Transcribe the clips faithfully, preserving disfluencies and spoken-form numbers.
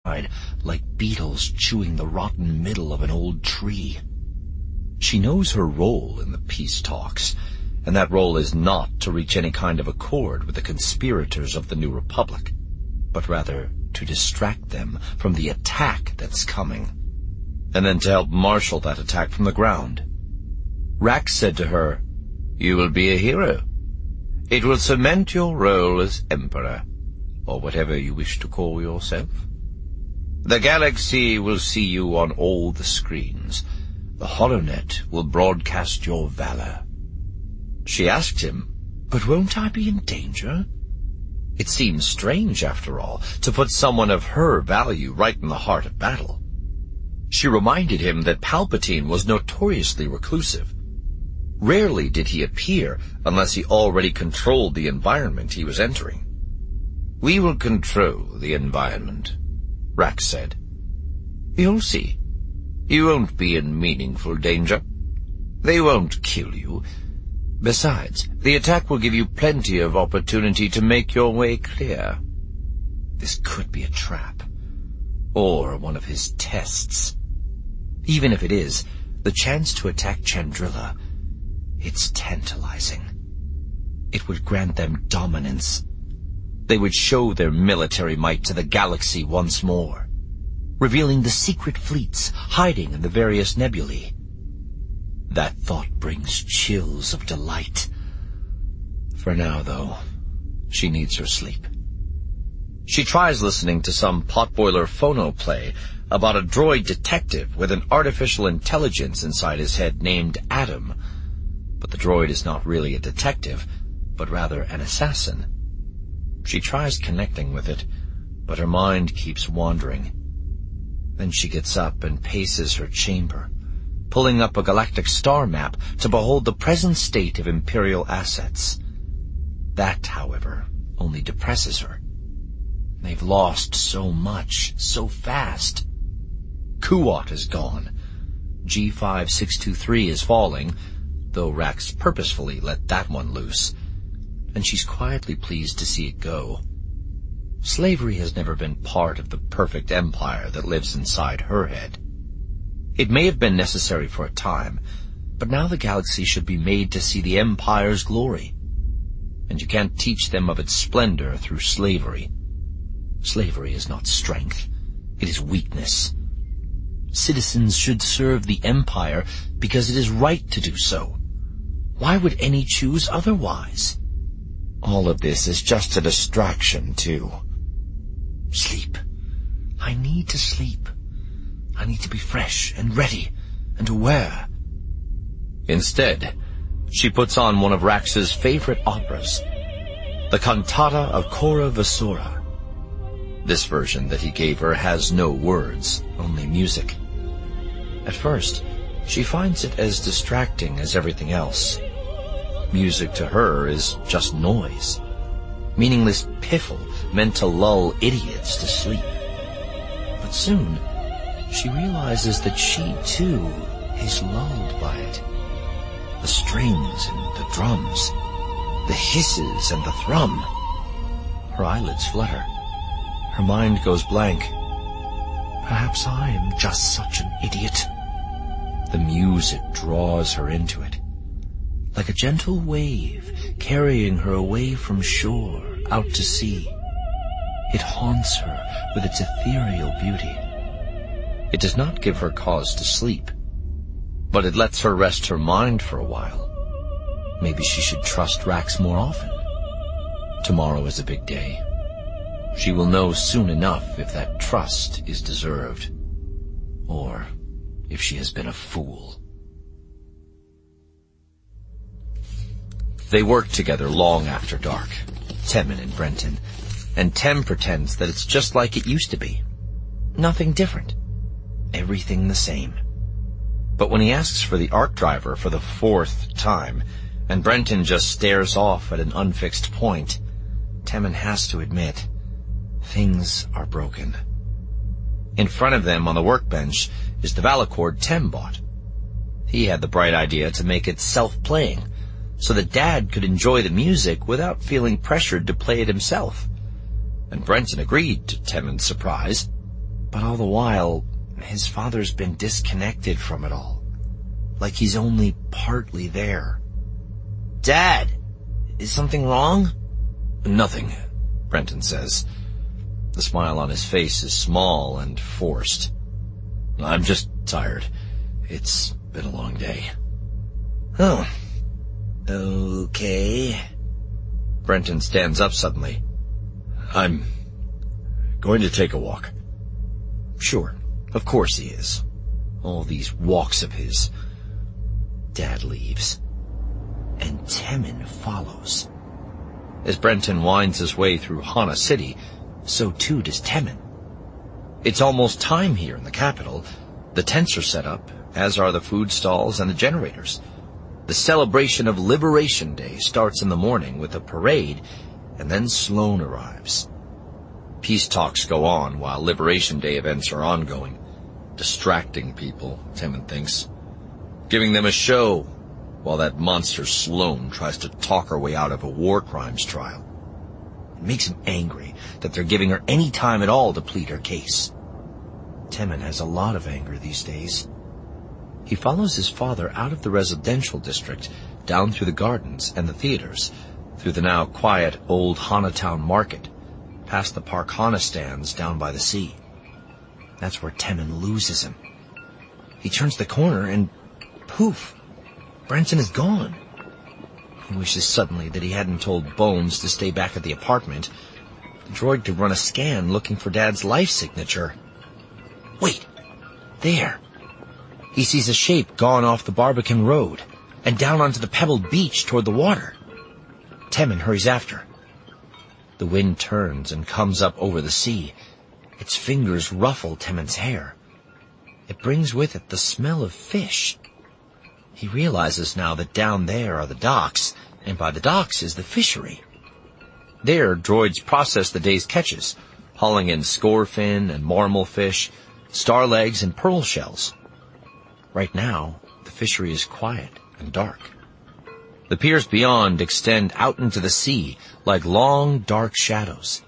like beetles chewing the rotten middle of an old tree. She knows her role in the peace talks, and that role is not to reach any kind of accord with the conspirators of the New Republic, but rather to distract them from the attack that's coming, and then to help marshal that attack from the ground. Rax said to her, "You will be a hero. It will cement your role as Emperor, or whatever you wish to call yourself. The galaxy will see you on all the screens. The HoloNet will broadcast your valor." She asked him, "But won't I be in danger?" It seems strange, after all, to put someone of her value right in the heart of battle. She reminded him that Palpatine was notoriously reclusive. Rarely did he appear unless he already controlled the environment he was entering. "We will control the environment," Rax said. "You'll see. You won't be in meaningful danger. They won't kill you. Besides, the attack will give you plenty of opportunity to make your way clear." This could be a trap, or one of his tests. Even if it is, the chance to attack Chandrila, it's tantalizing. It would grant them dominance. They would show their military might to the galaxy once more, revealing the secret fleets hiding in the various nebulae. That thought brings chills of delight. For now, though, she needs her sleep. She tries listening to some potboiler phonoplay about a droid detective with an artificial intelligence inside his head named Adam. But the droid is not really a detective, but rather an assassin. She tries connecting with it, but her mind keeps wandering. Then she gets up and paces her chamber, pulling up a galactic star map to behold the present state of Imperial assets. That, however, only depresses her. They've lost so much, so fast. Kuat is gone. G five six two three is falling, though Rax purposefully let that one loose, and she's quietly pleased to see it go. Slavery has never been part of the perfect empire that lives inside her head. It may have been necessary for a time, but now the galaxy should be made to see the Empire's glory. And you can't teach them of its splendor through slavery. Slavery is not strength, it is weakness. Citizens should serve the Empire because it is right to do so. Why would any choose otherwise? All of this is just a distraction, too. Sleep. I need to sleep. I need to be fresh and ready and aware. Instead, she puts on one of Rax's favorite operas, the Cantata of Cora Vasora. This version that he gave her has no words, only music. At first, she finds it as distracting as everything else. Music to her is just noise, meaningless piffle meant to lull idiots to sleep. But soon, she realizes that she, too, is lulled by it. The strings and the drums, the hisses and the thrum. Her eyelids flutter. Her mind goes blank. Perhaps I am just such an idiot. The music draws her into it, like a gentle wave carrying her away from shore out to sea. It haunts her with its ethereal beauty. It does not give her cause to sleep, but it lets her rest her mind for a while. Maybe she should trust Rax more often. Tomorrow is a big day. She will know soon enough if that trust is deserved, or if she has been a fool. They work together long after dark, Temmin and Brenton, and Tem pretends that it's just like it used to be. Nothing different. Everything the same. But when he asks for the arc driver for the fourth time, and Brenton just stares off at an unfixed point, Temmin has to admit, things are broken. In front of them on the workbench is the Valacord Tem bought. He had the bright idea to make it self-playing, so that Dad could enjoy the music without feeling pressured to play it himself. And Brenton agreed, to Temmin's surprise. But all the while, his father's been disconnected from it all. Like he's only partly there. "Dad, is something wrong?" "Nothing," Brenton says. The smile on his face is small and forced. "I'm just tired. It's been a long day." "Oh, okay." Brenton stands up suddenly. "I'm going to take a walk." Sure, of course he is. All these walks of his. Dad leaves. And Temmin follows. As Brenton winds his way through Hana City, so too does Temmin. It's almost time here in the capital. The tents are set up, as are the food stalls and the generators. The celebration of Liberation Day starts in the morning with a parade, and then Sloane arrives. Peace talks go on while Liberation Day events are ongoing, distracting people, Temmin thinks, giving them a show while that monster Sloane tries to talk her way out of a war crimes trial. It makes him angry that they're giving her any time at all to plead her case. Temmin has a lot of anger these days. He follows his father out of the residential district, down through the gardens and the theaters, through the now quiet old Hanatown market, past the Park Hana stands down by the sea. That's where Temmin loses him. He turns the corner and poof, Brenton is gone. He wishes suddenly that he hadn't told Bones to stay back at the apartment. The droid could run a scan looking for Dad's life signature. Wait, there. He sees a shape gone off the Barbican Road and down onto the pebbled beach toward the water. Temmin hurries after. The wind turns and comes up over the sea. Its fingers ruffle Temmin's hair. It brings with it the smell of fish. He realizes now that down there are the docks, and by the docks is the fishery. There, droids process the day's catches, hauling in scorefin and marmal fish, starlegs and pearl shells. Right now, the fishery is quiet and dark. The piers beyond extend out into the sea like long, dark shadows.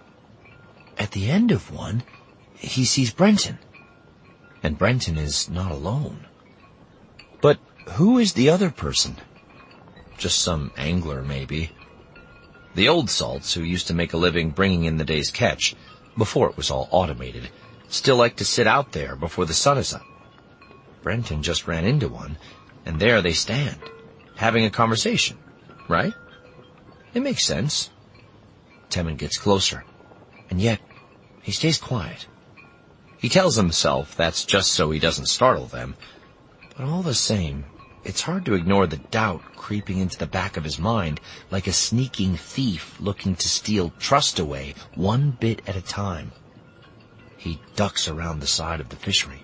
At the end of one, he sees Brenton. And Brenton is not alone. But who is the other person? Just some angler, maybe. The old salts, who used to make a living bringing in the day's catch, before it was all automated, still like to sit out there before the sun is up. Brenton just ran into one, and there they stand, having a conversation, right? It makes sense. Temmin gets closer, and yet he stays quiet. He tells himself that's just so he doesn't startle them, but all the same, it's hard to ignore the doubt creeping into the back of his mind like a sneaking thief looking to steal trust away one bit at a time. He ducks around the side of the fishery.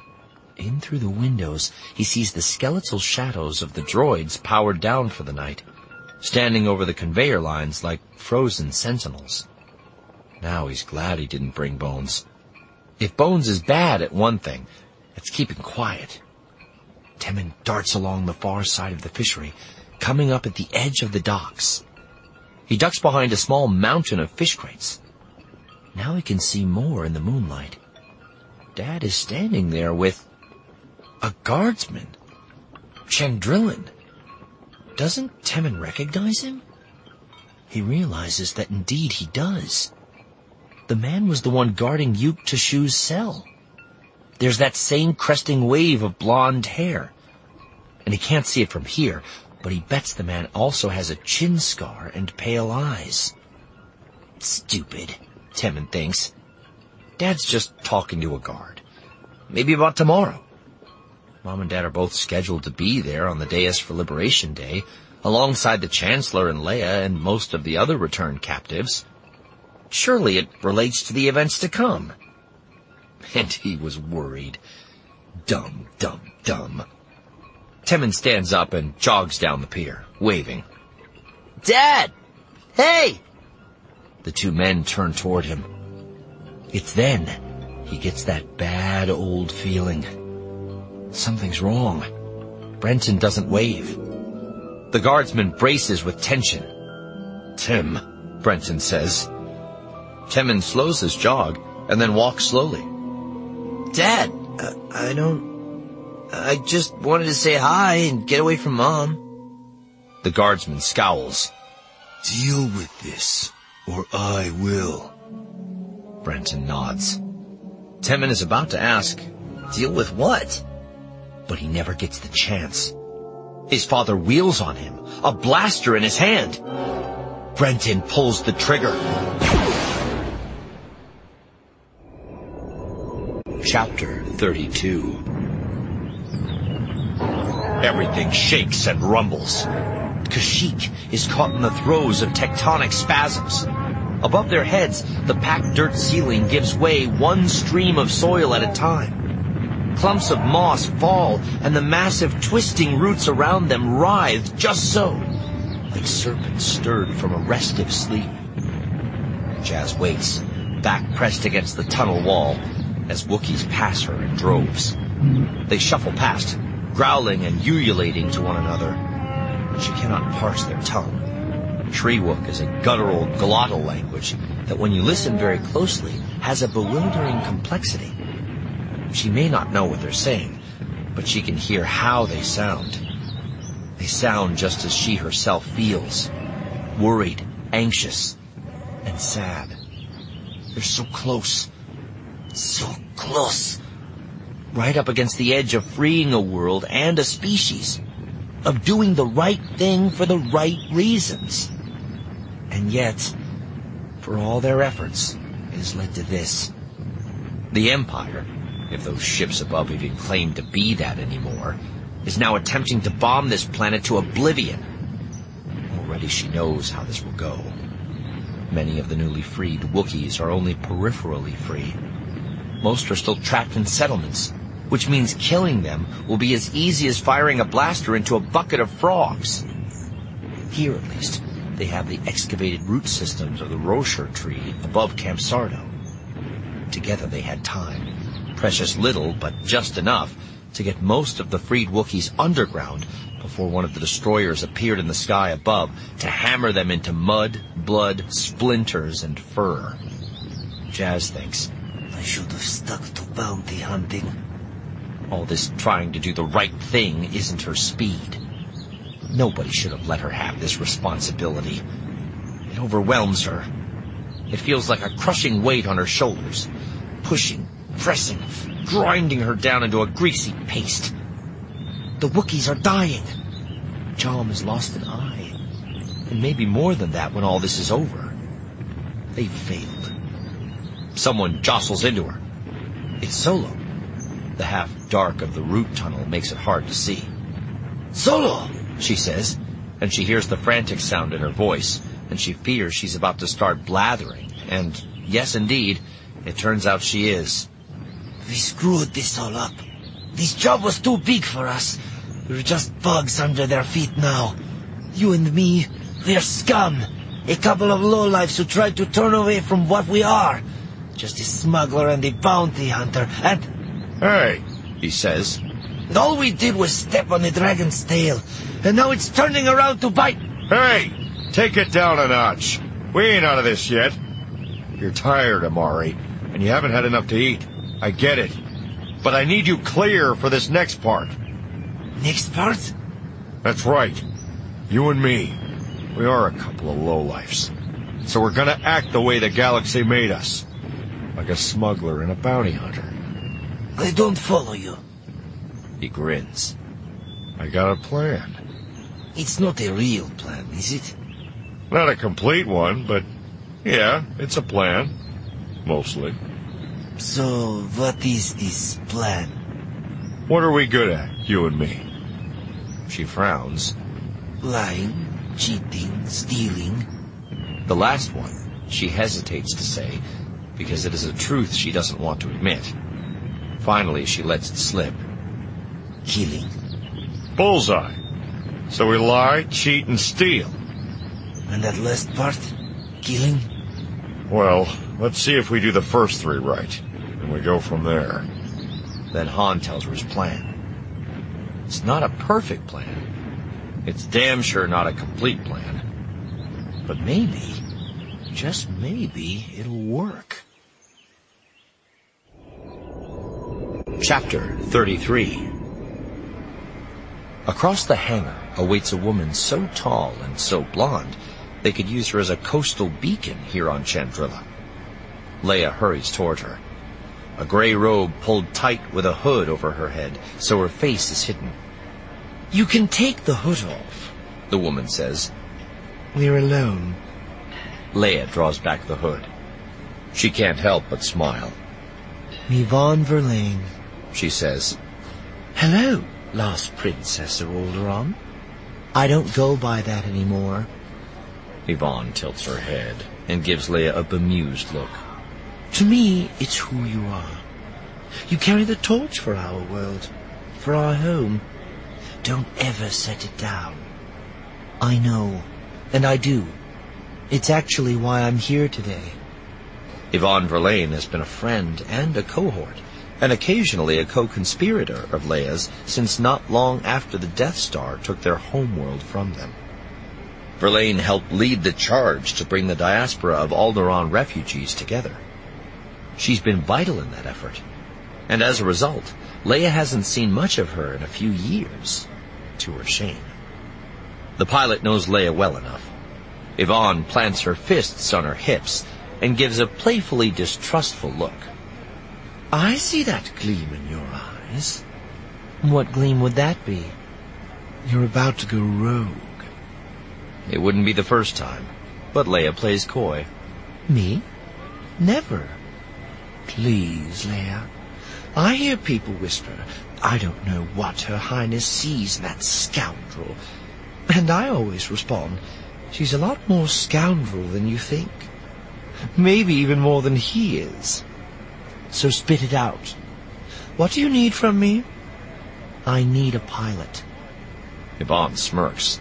In through the windows, he sees the skeletal shadows of the droids powered down for the night, standing over the conveyor lines like frozen sentinels. Now he's glad he didn't bring Bones. If Bones is bad at one thing, it's keeping quiet. Temmin darts along the far side of the fishery, coming up at the edge of the docks. He ducks behind a small mountain of fish crates. Now he can see more in the moonlight. Dad is standing there with a guardsman, Chandrillan. Doesn't Temmin recognize him? He realizes that indeed he does. The man was the one guarding Yuke Tashu's cell. There's that same cresting wave of blonde hair. And he can't see it from here, but he bets the man also has a chin scar and pale eyes. Stupid, Temmin thinks. Dad's just talking to a guard. Maybe about tomorrow. Mom and Dad are both scheduled to be there on the dais for Liberation Day, alongside the Chancellor and Leia and most of the other returned captives. Surely it relates to the events to come. And he was worried. Dumb, dumb, dumb. Temmin stands up and jogs down the pier, waving. Dad! Hey! The two men turn toward him. It's then he gets that bad old feeling. Something's wrong. Brenton doesn't wave. The guardsman braces with tension. Tim, Brenton says. Temmin slows his jog and then walks slowly. Dad, uh, I don't... I just wanted to say hi and get away from Mom. The guardsman scowls. Deal with this, or I will. Brenton nods. Temmin is about to ask, deal with what? But he never gets the chance. His father wheels on him, a blaster in his hand. Brenton pulls the trigger. Chapter thirty-two. Everything shakes and rumbles. Kashyyyk is caught in the throes of tectonic spasms. Above their heads, the packed dirt ceiling gives way one stream of soil at a time. Clumps of moss fall, and the massive twisting roots around them writhe just so, like serpents stirred from a restive sleep. Jazz waits, back pressed against the tunnel wall, as Wookiees pass her in droves. They shuffle past, growling and ululating to one another. She cannot parse their tongue. Treewook is a guttural, glottal language that, when you listen very closely, has a bewildering complexity. She may not know what they're saying, but she can hear how they sound. They sound just as she herself feels. Worried, anxious, and sad. They're so close. So close. Right up against the edge of freeing a world and a species. Of doing the right thing for the right reasons. And yet, for all their efforts, it has led to this. The Empire, if those ships above even claim to be that anymore, is now attempting to bomb this planet to oblivion. Already she knows how this will go. Many of the newly freed Wookiees are only peripherally free. Most are still trapped in settlements, which means killing them will be as easy as firing a blaster into a bucket of frogs. Here, at least, they have the excavated root systems of the Rocher tree above Camp Sardo. Together they had time, precious little but just enough, to get most of the freed Wookiees underground before one of the destroyers appeared in the sky above to hammer them into mud, blood, splinters, and fur. Jazz thinks, I should have stuck to bounty hunting. All this trying to do the right thing isn't her speed. Nobody should have let her have this responsibility. It overwhelms her. It feels like a crushing weight on her shoulders, pushing, pressing, grinding her down into a greasy paste. The Wookiees are dying. Jom has lost an eye, and maybe more than that when all this is over. They've failed. Someone jostles into her. It's Solo. The half-dark of the root tunnel makes it hard to see. Solo! She says, and she hears the frantic sound in her voice, and she fears she's about to start blathering. And, yes, indeed, it turns out she is. We screwed this all up. This job was too big for us. We're just bugs under their feet now. You and me, we're scum. A couple of lowlifes who tried to turn away from what we are. Just a smuggler and a bounty hunter, and... Hey, he says. All we did was step on the dragon's tail, and now it's turning around to bite. Hey, take it down a notch. We ain't out of this yet. You're tired, Amari, and you haven't had enough to eat. I get it. But I need you clear for this next part. Next part? That's right. You and me. We are a couple of lowlifes. So we're gonna act the way the galaxy made us. Like a smuggler and a bounty hunter. I don't follow you. He grins. I got a plan. It's not a real plan, is it? Not a complete one, but yeah, it's a plan. Mostly. So, what is this plan? What are we good at, you and me? She frowns. Lying, cheating, stealing. The last one, she hesitates to say, because it is a truth she doesn't want to admit. Finally, she lets it slip. Killing. Bullseye. So we lie, cheat, and steal. And that last part? Killing? Well, let's see if we do the first three right, and we go from there. Then Han tells her his plan. It's not a perfect plan. It's damn sure not a complete plan. But maybe, just maybe, it'll work. Chapter thirty-three. Across the hangar awaits a woman so tall and so blonde they could use her as a coastal beacon here on Chandrila. Leia hurries toward her. A gray robe pulled tight with a hood over her head, so her face is hidden. "You can take the hood off," the woman says. "We're alone." Leia draws back the hood. She can't help but smile. "Yvonne Verlaine," she says. "Hello, last princess of Alderaan. I don't go by that anymore." Yvonne tilts her head and gives Leia a bemused look. "To me, it's who you are. You carry the torch for our world, for our home. Don't ever set it down." "I know, and I do. It's actually why I'm here today." Yvonne Verlaine has been a friend and a cohort, and occasionally a co-conspirator of Leia's since not long after the Death Star took their homeworld from them. Verlaine helped lead the charge to bring the diaspora of Alderaan refugees together. She's been vital in that effort, and as a result, Leia hasn't seen much of her in a few years, to her shame. The pilot knows Leia well enough. Yvonne plants her fists on her hips and gives a playfully distrustful look. "I see that gleam in your eyes." "What gleam would that be?" "You're about to go rogue." It wouldn't be the first time, but Leia plays coy. "Me? Never." "Please, Leia. I hear people whisper, I don't know what Her Highness sees in that scoundrel. And I always respond, she's a lot more scoundrel than you think. Maybe even more than he is. So spit it out. What do you need from me?" "I need a pilot." Yvonne smirks.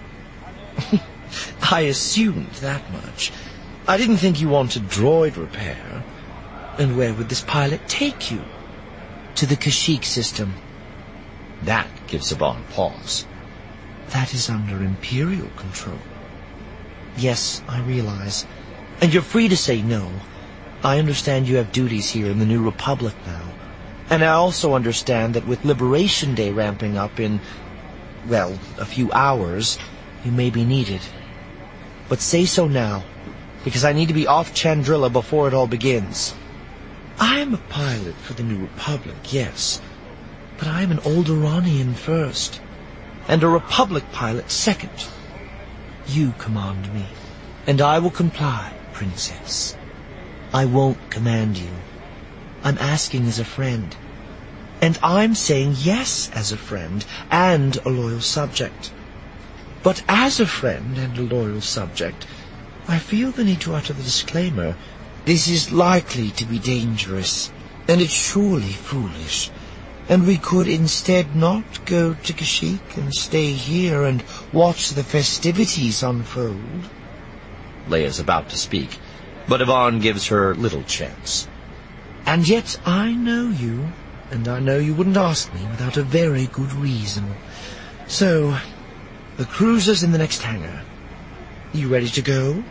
"I assumed that much. I didn't think you wanted droid repair. And where would this pilot take you?" "To the Kashyyyk system." That gives Yvonne pause. "That is under Imperial control." "Yes, I realize. And you're free to say no. I understand you have duties here in the New Republic now. And I also understand that with Liberation Day ramping up in, well, a few hours, you may be needed. But say so now, because I need to be off Chandrila before it all begins. I am a pilot for the New Republic, yes, but I am an Alderaanian first, and a Republic pilot second. You command me, and I will comply, Princess. I won't command you. I'm asking as a friend. And I'm saying yes as a friend and a loyal subject. But as a friend and a loyal subject, I feel the need to utter the disclaimer. This is likely to be dangerous, and it's surely foolish. And we could instead not go to Kashyyyk and stay here and watch the festivities unfold. Leia's about to speak, but Yvonne gives her little chance. And yet I know you, and I know you wouldn't ask me without a very good reason. So, the cruiser's in the next hangar. You ready to go?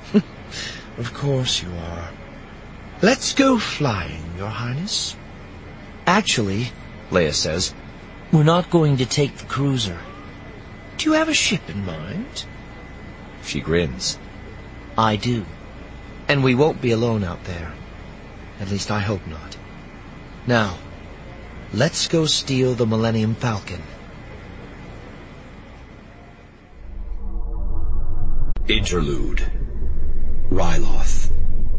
Of course you are. Let's go flying, Your Highness. Actually, Leia says, we're not going to take the cruiser. Do you have a ship in mind? She grins. I do. And we won't be alone out there. At least I hope not. Now, let's go steal the Millennium Falcon. Interlude. Ryloth.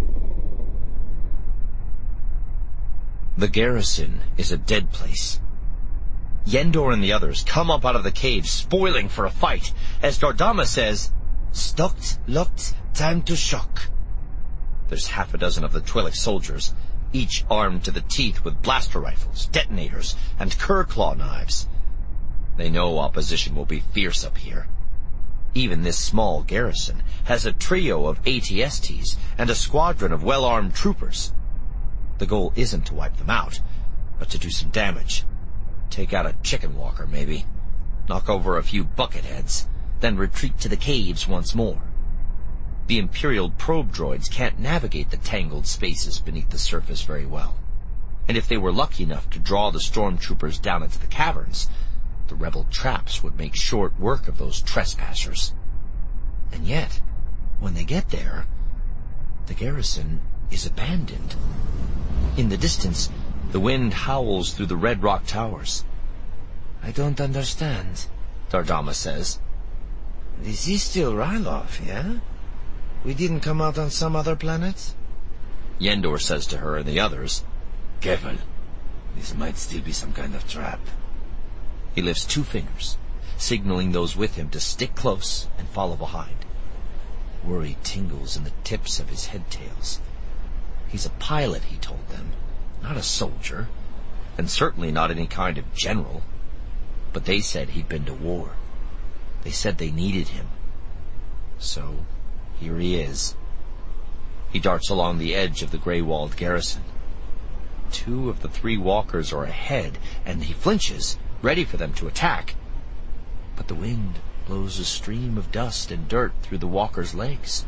The garrison is a dead place. Yendor and the others come up out of the cave, spoiling for a fight, as Dordama says, "Stocked, locked, time to shock." There's half a dozen of the Twi'lek soldiers, each armed to the teeth with blaster rifles, detonators, and Kerclaw knives. They know opposition will be fierce up here. Even this small garrison has a trio of A T S Ts and a squadron of well-armed troopers. The goal isn't to wipe them out, but to do some damage. Take out a chicken walker, maybe. Knock over a few bucketheads, then retreat to the caves once more. The Imperial probe droids can't navigate the tangled spaces beneath the surface very well. And if they were lucky enough to draw the stormtroopers down into the caverns, the rebel traps would make short work of those trespassers. And yet, when they get there, the garrison is abandoned. In the distance, the wind howls through the red rock towers. I don't understand, Dardama says. This is still Ryloth, yeah? We didn't come out on some other planet? Yendor says to her and the others, Careful. This might still be some kind of trap. He lifts two fingers, signaling those with him to stick close and follow behind. Worry tingles in the tips of his head tails. He's a pilot, he told them, not a soldier, and certainly not any kind of general. But they said he'd been to war. They said they needed him. So, here he is. He darts along the edge of the gray-walled garrison. Two of the three walkers are ahead, and he flinches, ready for them to attack. But the wind blows a stream of dust and dirt through the walker's legs.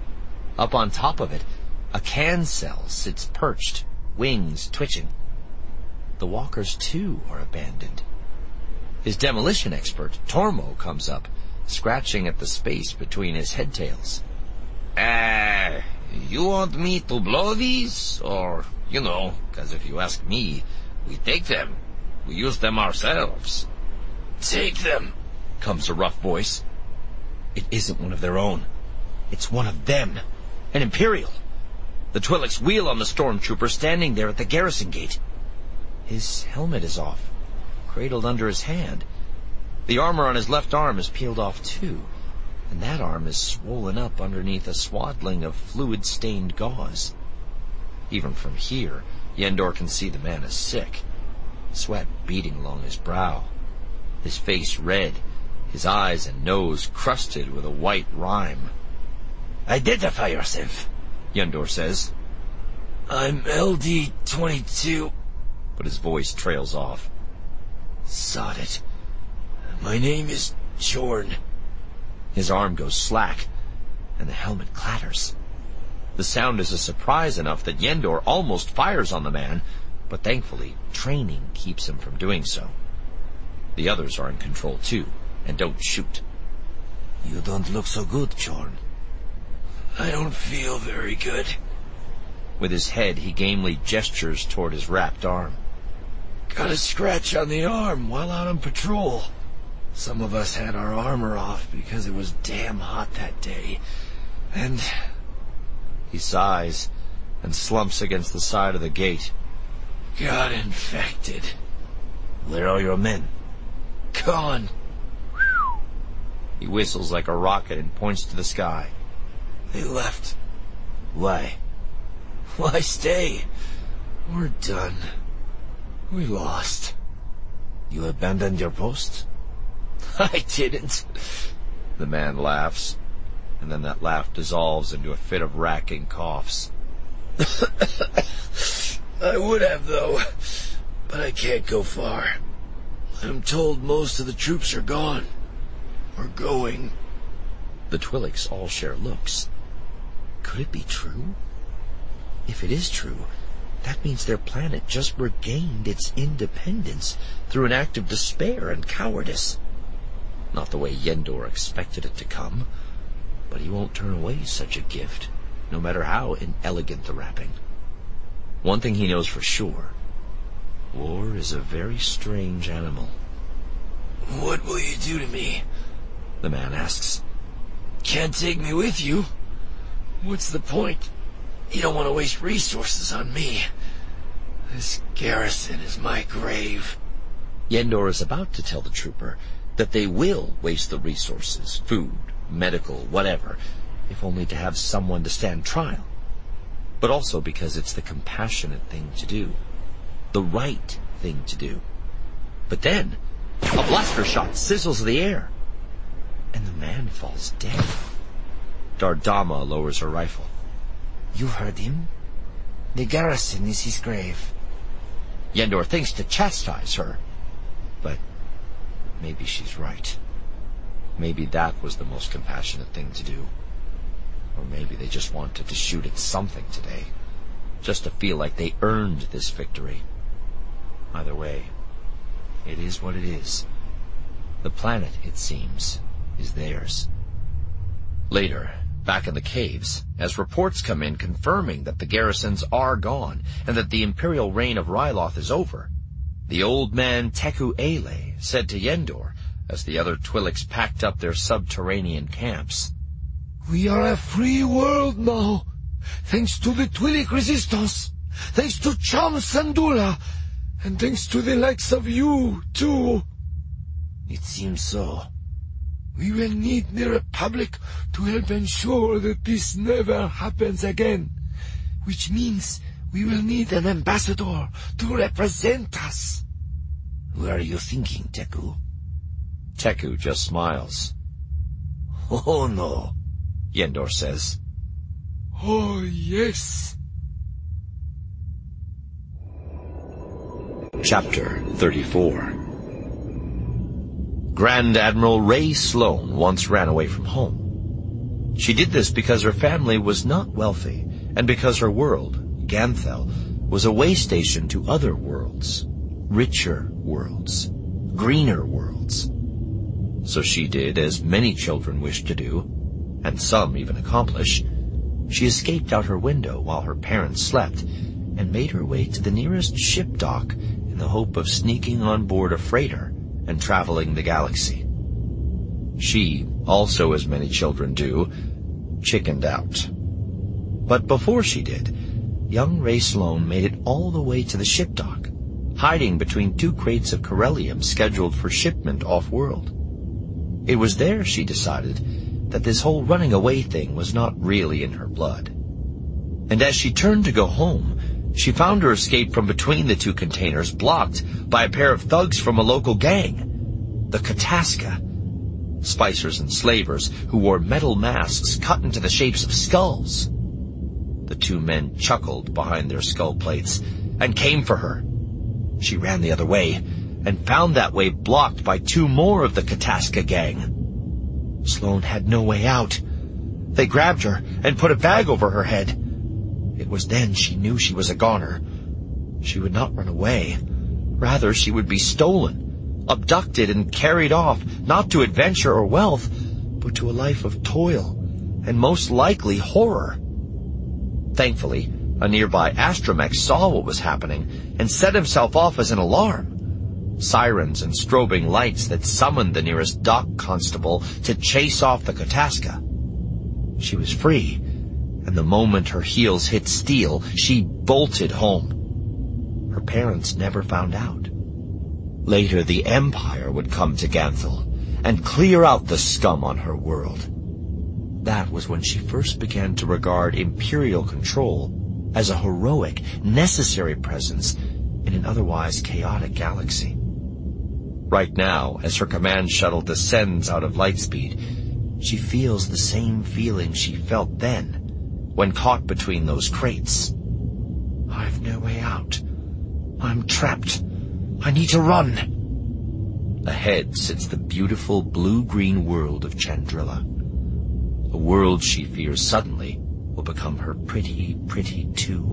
Up on top of it, a cancel sits perched, wings twitching. The walkers, too, are abandoned. His demolition expert, Tormo, comes up, scratching at the space between his head tails. Uh, you want me to blow these? Or, you know, because if you ask me, we take them. We use them ourselves. Take them, comes a rough voice. It isn't one of their own. It's one of them. An Imperial. The Twi'leks wheel on the stormtrooper standing there at the garrison gate. His helmet is off, cradled under his hand. The armor on his left arm is peeled off too, and that arm is swollen up underneath a swaddling of fluid-stained gauze. Even from here, Yendor can see the man is sick, sweat beading along his brow, his face red, his eyes and nose crusted with a white rime. Identify yourself, Yendor says. I'm L D twenty-two. But his voice trails off. Sod it. My name is Chorn. His arm goes slack, and the helmet clatters. The sound is a surprise enough that Yendor almost fires on the man, but thankfully, training keeps him from doing so. The others are in control too, and don't shoot. You don't look so good, Chorn. I don't feel very good. With his head, he gamely gestures toward his wrapped arm. Got a scratch on the arm while out on patrol. Some of us had our armor off because it was damn hot that day. And... He sighs and slumps against the side of the gate. Got infected. Where are your men? Gone. He whistles like a rocket and points to the sky. They left. Why? Why stay? We're done. We lost. You abandoned your post? I didn't. The man laughs, and then that laugh dissolves into a fit of racking coughs. I would have, though, but I can't go far. I'm told most of the troops are gone. Or going. The Twi'leks all share looks. Could it be true? If it is true, that means their planet just regained its independence through an act of despair and cowardice. Not the way Yendor expected it to come, but he won't turn away such a gift, no matter how inelegant the wrapping. One thing he knows for sure, war is a very strange animal. What will you do to me? The man asks. Can't take me with you. What's the point? You don't want to waste resources on me. This garrison is my grave. Yendor is about to tell the trooper that they will waste the resources, food, medical, whatever, if only to have someone to stand trial. But also because it's the compassionate thing to do. The right thing to do. But then, a blaster shot sizzles the air, and the man falls dead. Dardama lowers her rifle. You heard him. The garrison is his grave. Yendor thinks to chastise her, but maybe she's right. Maybe that was the most compassionate thing to do. Or maybe they just wanted to shoot at something today. just to feel like they earned this victory. Either way, it is what it is. The planet, it seems, is theirs. Later, back in the caves, as reports come in confirming that the garrisons are gone and that the imperial reign of Ryloth is over, the old man Teku Ele said to Yendor, as the other Twi'leks packed up their subterranean camps, "We are a free world now, thanks to the Twi'lek resistance, thanks to Cham Syndulla, and thanks to the likes of you, too." "It seems so. We will need the Republic to help ensure that this never happens again, which means we will need an ambassador to represent us." "Who are you thinking, Teku?" Teku just smiles. "Oh, no," Yendor says. "Oh, yes." Chapter thirty-four. Grand Admiral Rae Sloane once ran away from home. She did this because her family was not wealthy, and because her world, Ganthel, was a way station to other worlds, richer worlds, greener worlds. So she did as many children wish to do, and some even accomplish. She escaped out her window while her parents slept, and made her way to the nearest ship dock in the hope of sneaking on board a freighter and traveling the galaxy. She, also as many children do, chickened out. But before she did, young Rae Sloane made it all the way to the ship dock, hiding between two crates of Corellium scheduled for shipment off-world. It was there she decided that this whole running away thing was not really in her blood. And as she turned to go home, she found her escape from between the two containers blocked by a pair of thugs from a local gang, the Kataska, spicers and slavers who wore metal masks cut into the shapes of skulls. The two men chuckled behind their skull plates and came for her. She ran the other way and found that way blocked by two more of the Kataska gang. Sloane had no way out. They grabbed her and put a bag over her head. It was then she knew she was a goner. She would not run away. Rather, she would be stolen, abducted and carried off, not to adventure or wealth, but to a life of toil, and most likely horror. Thankfully, a nearby astromech saw what was happening and set himself off as an alarm. Sirens and strobing lights that summoned the nearest dock constable to chase off the Kataska. She was free, and the moment her heels hit steel, she bolted home. Her parents never found out. Later, the Empire would come to Ganthel and clear out the scum on her world. That was when she first began to regard Imperial control as a heroic, necessary presence in an otherwise chaotic galaxy. Right now, as her command shuttle descends out of lightspeed, she feels the same feeling she felt then, when caught between those crates. I've no way out. I'm trapped. I need to run. Ahead sits the beautiful blue-green world of Chandrilla. A world she fears suddenly will become her pretty, pretty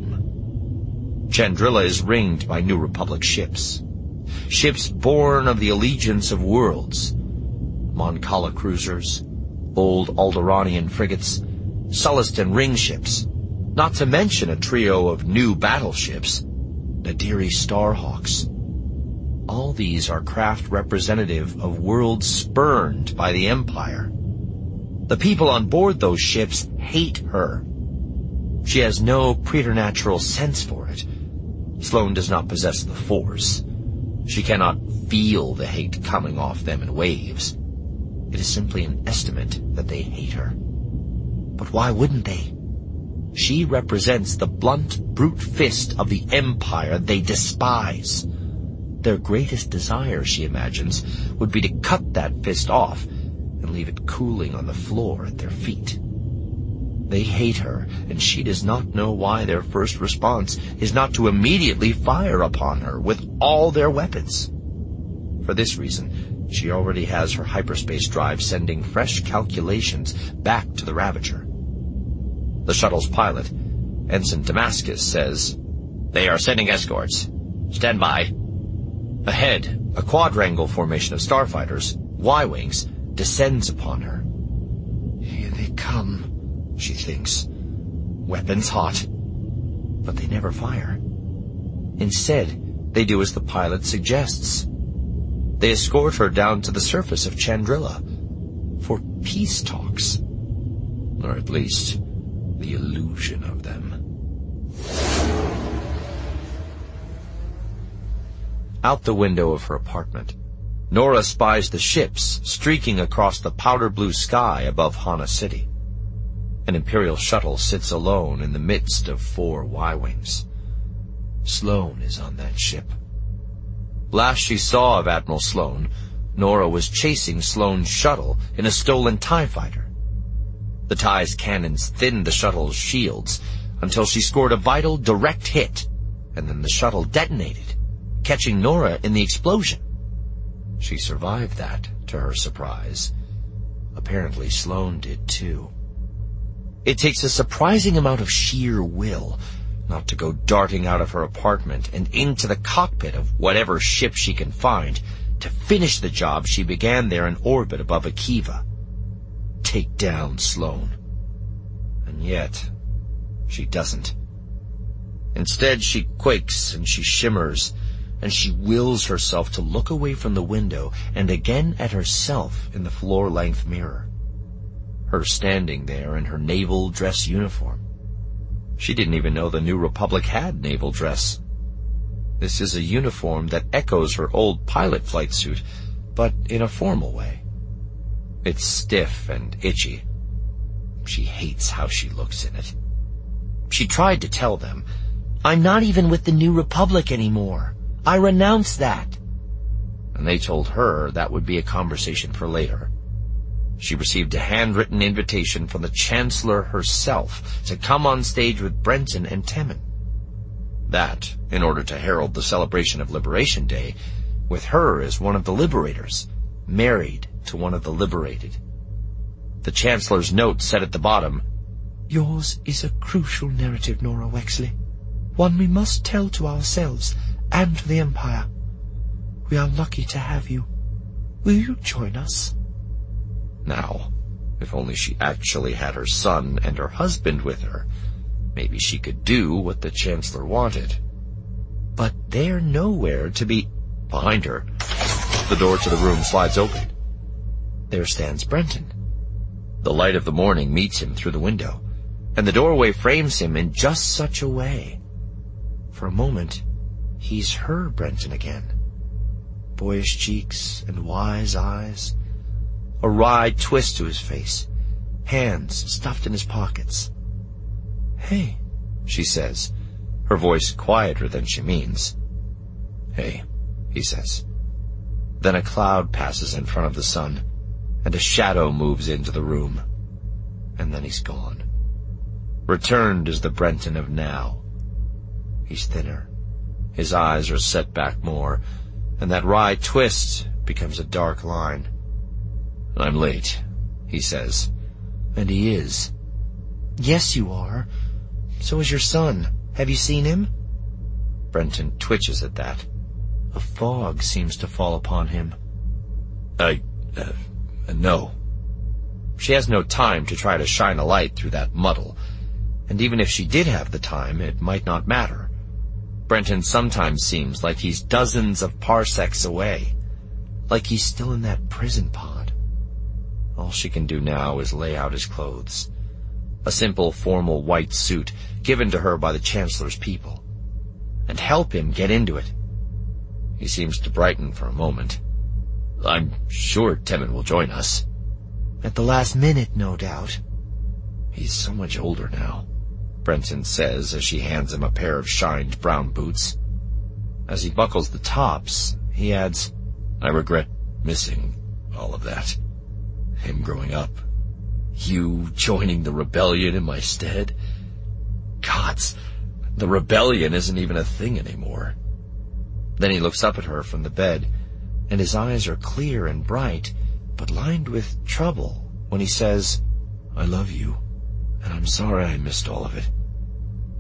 tomb. Chandrilla is ringed by New Republic ships. Ships born of the allegiance of worlds. Mon Cala cruisers, old Alderaanian frigates, Sullustan ring ships, not to mention a trio of new battleships, Nadiri Starhawks. All these are craft representative of worlds spurned by the Empire. The people on board those ships hate her. She has no preternatural sense for it. Sloane does not possess the Force. She cannot feel the hate coming off them in waves. It is simply an estimate that they hate her. But why wouldn't they? She represents the blunt, brute fist of the Empire they despise. Their greatest desire, she imagines, would be to cut that fist off and leave it cooling on the floor at their feet. They hate her, and she does not know why their first response is not to immediately fire upon her with all their weapons. For this reason, she already has her hyperspace drive sending fresh calculations back to the Ravager. The shuttle's pilot, Ensign Damascus says, "They are sending escorts. Stand by." Ahead, a quadrangle formation of starfighters, Y-Wings, descends upon her. Here they come, she thinks. Weapons hot. But they never fire. Instead, they do as the pilot suggests. They escort her down to the surface of Chandrila for peace talks. Or at least, the illusion of them. Out the window of her apartment, Nora spies the ships streaking across the powder-blue sky above Hana City. An Imperial shuttle sits alone in the midst of four Y-Wings. Sloane is on that ship. Last she saw of Admiral Sloane, Nora was chasing Sloane's shuttle in a stolen TIE fighter. The TIE's cannons thinned the shuttle's shields until she scored a vital direct hit, and then the shuttle detonated, catching Nora in the explosion. She survived that, to her surprise. Apparently Sloane did too. It takes a surprising amount of sheer will not to go darting out of her apartment and into the cockpit of whatever ship she can find to finish the job she began there in orbit above Akiva. Take down Sloane. And yet, she doesn't. Instead, she quakes and she shimmers, and she wills herself to look away from the window and again at herself in the floor-length mirror. Her standing there in her naval dress uniform. She didn't even know the New Republic had naval dress. This is a uniform that echoes her old pilot flight suit, but in a formal way. It's stiff and itchy. She hates how she looks in it. She tried to tell them, "I'm not even with the New Republic anymore. I renounced that." And they told her that would be a conversation for later. She received a handwritten invitation from the Chancellor herself to come on stage with Brenton and Temmin. That, in order to herald the celebration of Liberation Day, with her as one of the liberators, married to one of the liberated. The Chancellor's note said at the bottom, "Yours is a crucial narrative, Nora Wexley. One we must tell to ourselves and to the Empire. We are lucky to have you. Will you join us?" Now, if only she actually had her son and her husband with her, maybe she could do what the Chancellor wanted. But they're nowhere to be. Behind her, the door to the room slides open. There stands Brenton. The light of the morning meets him through the window, and the doorway frames him in just such a way. For a moment, he's her Brenton again. Boyish cheeks and wise eyes, a wry twist to his face, hands stuffed in his pockets. "Hey," she says, her voice quieter than she means. "Hey," he says. Then a cloud passes in front of the sun, and a shadow moves into the room. And then he's gone. Returned is the Brenton of now. He's thinner. His eyes are set back more, and that wry twist becomes a dark line. "I'm late," he says. And he is. "Yes, you are. So is your son. Have you seen him?" Brenton twitches at that. A fog seems to fall upon him. I, uh, no. She has no time to try to shine a light through that muddle, and even if she did have the time, it might not matter. Brenton sometimes seems like he's dozens of parsecs away, like he's still in that prison pod. All she can do now is lay out his clothes. A simple, formal white suit given to her by the Chancellor's people, and help him get into it. He seems to brighten for a moment. "I'm sure Temmin will join us." "At the last minute, no doubt." "He's so much older now," Brenton says as she hands him a pair of shined brown boots. As he buckles the tops, he adds, "I regret missing all of that. Him growing up. You joining the rebellion in my stead. Gods, the rebellion isn't even a thing anymore." Then he looks up at her from the bed, and his eyes are clear and bright, but lined with trouble when he says, "I love you, and I'm sorry I missed all of it.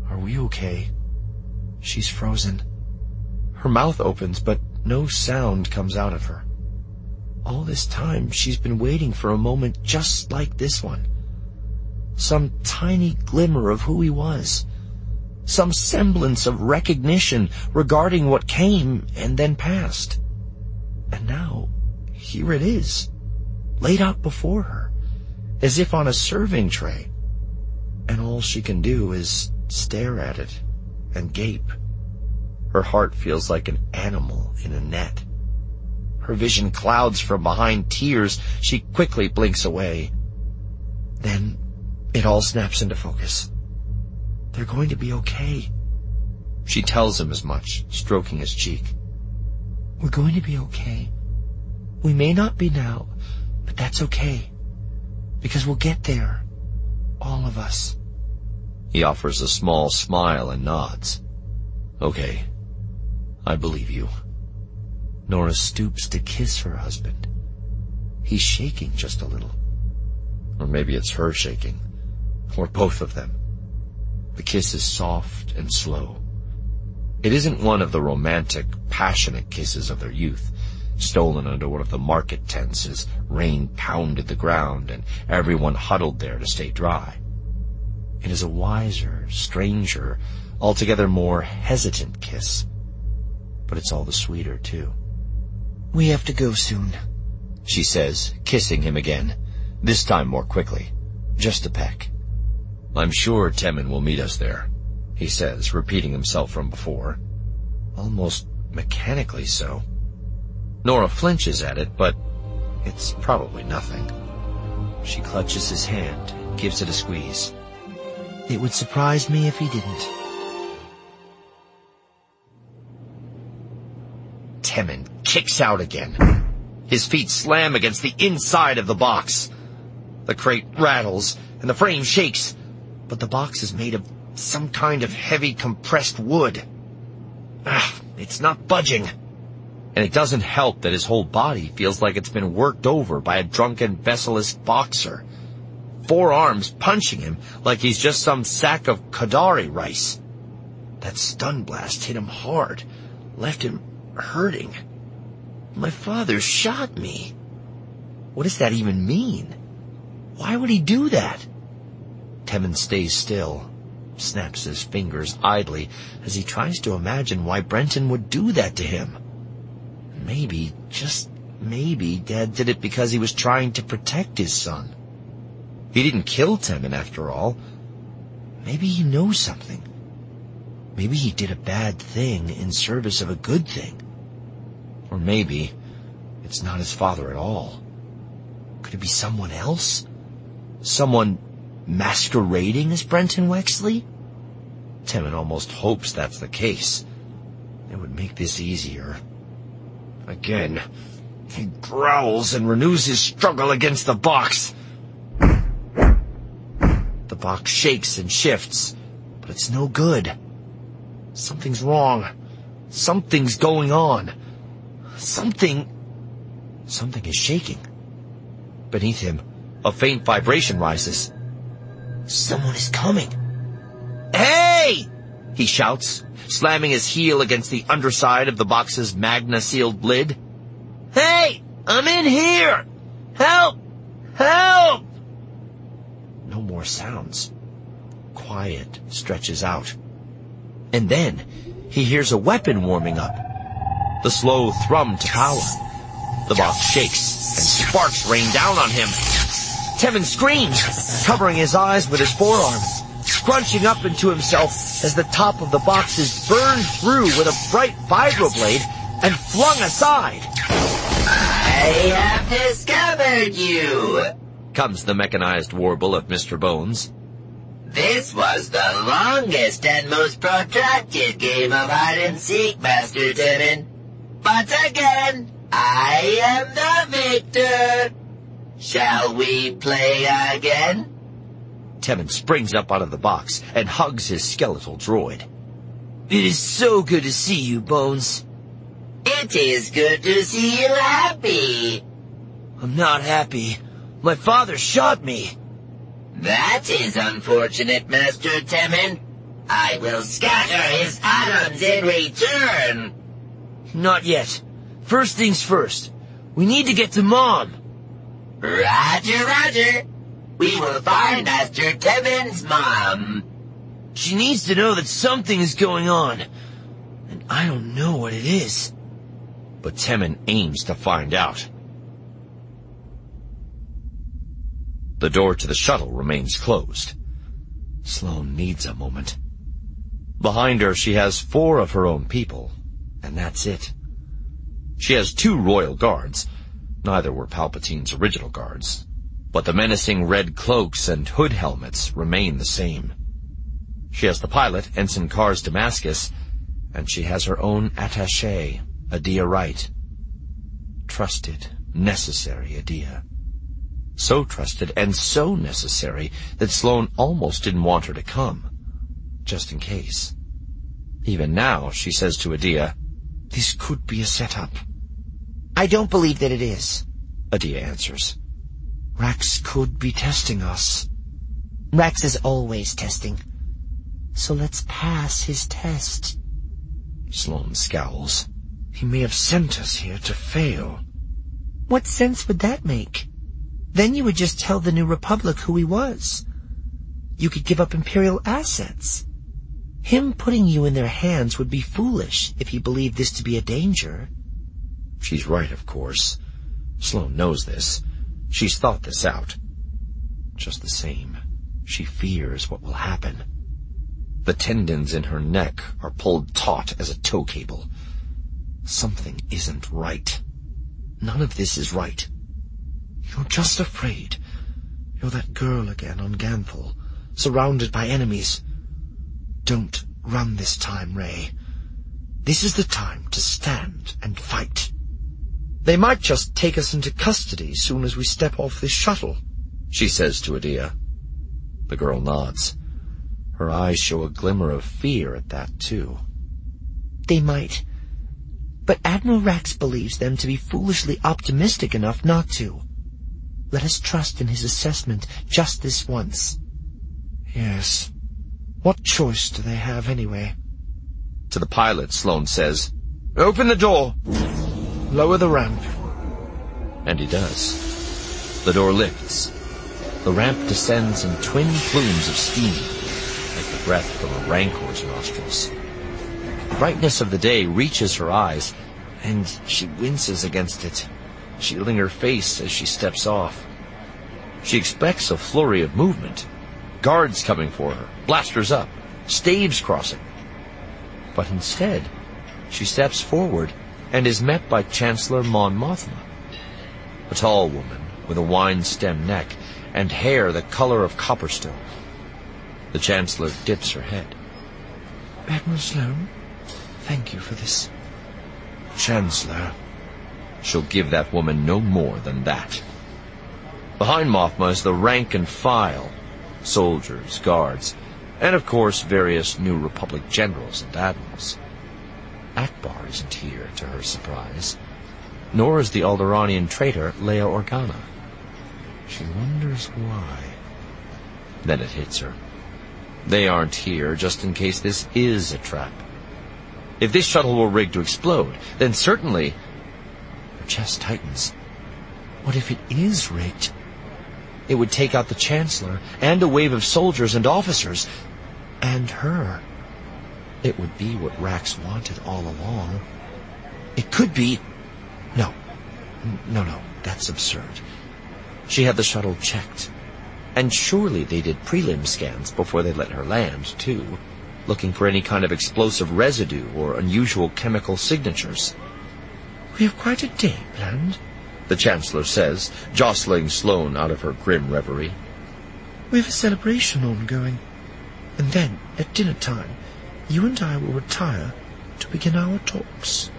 Are we okay? She's frozen. Her mouth opens, but no sound comes out of her. All this time, she's been waiting for a moment just like this one. Some tiny glimmer of who he was. Some semblance of recognition regarding what came and then passed. And now, here it is, laid out before her, as if on a serving tray. And all she can do is stare at it and gape. Her heart feels like an animal in a net. Her vision clouds from behind tears. She quickly blinks away. Then it all snaps into focus. They're going to be okay. She tells him as much, stroking his cheek. We're going to be okay. We may not be now, but that's okay. Because we'll get there. All of us. He offers a small smile and nods. Okay. I believe you. Nora stoops to kiss her husband. He's shaking just a little. Or maybe it's her shaking. Or both of them. The kiss is soft and slow. It isn't one of the romantic, passionate kisses of their youth, stolen under one of the market tents as rain pounded the ground and everyone huddled there to stay dry. It is a wiser, stranger, altogether more hesitant kiss. But it's all the sweeter, too. We have to go soon, she says, kissing him again, this time more quickly. Just a peck. I'm sure Temmin will meet us there, he says, repeating himself from before. Almost mechanically so. Nora flinches at it, but it's probably nothing. She clutches his hand, gives it a squeeze. It would surprise me if he didn't. Temmin kicks out again. His feet slam against the inside of the box. The crate rattles, and the frame shakes, but the box is made of some kind of heavy compressed wood. Ah, it's not budging. And it doesn't help that his whole body feels like it's been worked over by a drunken vesselist boxer. Four arms punching him like he's just some sack of Kadari rice. That stun blast hit him hard, left him hurting. My father shot me. What does that even mean? Why would he do that? Temmin stays still, snaps his fingers idly as he tries to imagine why Brenton would do that to him. Maybe, just maybe, Dad did it because he was trying to protect his son. He didn't kill Temmin after all. Maybe he knows something. Maybe he did a bad thing in service of a good thing. Or maybe it's not his father at all. Could it be someone else? Someone masquerading as Brenton Wexley? Temmin almost hopes that's the case. It would make this easier. Again, he growls and renews his struggle against the box. The box shakes and shifts, but it's no good. Something's wrong. Something's going on. Something... Something is shaking. Beneath him, a faint vibration rises. Someone is coming. Hey! He shouts, slamming his heel against the underside of the box's magna-sealed lid. Hey! I'm in here! Help! Help! No more sounds. Quiet stretches out. And then he hears a weapon warming up. The slow thrum to power. The box shakes, and sparks rain down on him. Temmin screams, covering his eyes with his forearm, scrunching up into himself as the top of the box is burned through with a bright vibroblade and flung aside. I have discovered you, comes the mechanized warble of Mister Bones. This was the longest and most protracted game of hide-and-seek, Master Temmin. But again, I am the victor. Shall we play again? Temmin springs up out of the box and hugs his skeletal droid. It is so good to see you, Bones. It is good to see you happy. I'm not happy. My father shot me. That is unfortunate, Master Temmin. I will scatter his atoms in return. Not yet. First things first. We need to get to Mom. Roger, roger. We will find Master Timon's mom. She needs to know that something is going on. And I don't know what it is. But Temmin aims to find out. The door to the shuttle remains closed. Sloane needs a moment. Behind her, she has four of her own people, and that's it. She has two royal guards. Neither were Palpatine's original guards, but the menacing red cloaks and hood helmets remain the same. She has the pilot, Ensign Kars Damascus, and she has her own attaché, Adia Wright. Trusted, necessary Adia. So trusted and so necessary that Sloane almost didn't want her to come, just in case. Even now, she says to Adia, "This could be a setup." I don't believe that it is, Adia answers. Rax could be testing us. Rax is always testing. So let's pass his test. Sloane scowls. He may have sent us here to fail. What sense would that make? Then you would just tell the New Republic who he was. You could give up Imperial assets. Him putting you in their hands would be foolish if he believed this to be a danger. She's right, of course. Sloane knows this. She's thought this out. Just the same, she fears what will happen. The tendons in her neck are pulled taut as a tow cable. Something isn't right. None of this is right. You're just afraid. You're that girl again on Ganthel, surrounded by enemies. Don't run this time, Rey. This is the time to stand and fight. They might just take us into custody soon as we step off this shuttle, she says to Adia. The girl nods. Her eyes show a glimmer of fear at that, too. They might. But Admiral Rax believes them to be foolishly optimistic enough not to. Let us trust in his assessment just this once. Yes. What choice do they have, anyway? To the pilot, Sloane says, "Open the door! Lower the ramp." And he does. The door lifts. The ramp descends in twin plumes of steam, like the breath from a rancor's nostrils. The brightness of the day reaches her eyes, and she winces against it, shielding her face as she steps off. She expects a flurry of movement, guards coming for her, blasters up, staves crossing. But instead, she steps forward and is met by Chancellor Mon Mothma, a tall woman with a wine-stem neck and hair the color of copperstone. The Chancellor dips her head. Admiral Sloane, thank you for this. Chancellor. She'll give that woman no more than that. Behind Mothma is the rank and file, soldiers, guards, and of course various New Republic generals and admirals. Akbar isn't here, to her surprise, nor is the Alderaanian traitor Leia Organa. She wonders why. Then it hits her. They aren't here just in case this is a trap. If this shuttle were rigged to explode, then certainly... Her chest tightens. What if it is rigged? It would take out the Chancellor and a wave of soldiers and officers, and her. It would be what Rax wanted all along. It could be... No. No, no, that's absurd. She had the shuttle checked. And surely they did prelim scans before they let her land, too, looking for any kind of explosive residue or unusual chemical signatures. We have quite a day planned, the Chancellor says, jostling Sloane out of her grim reverie. We have a celebration ongoing, and then, at dinner time, you and I will retire to begin our talks.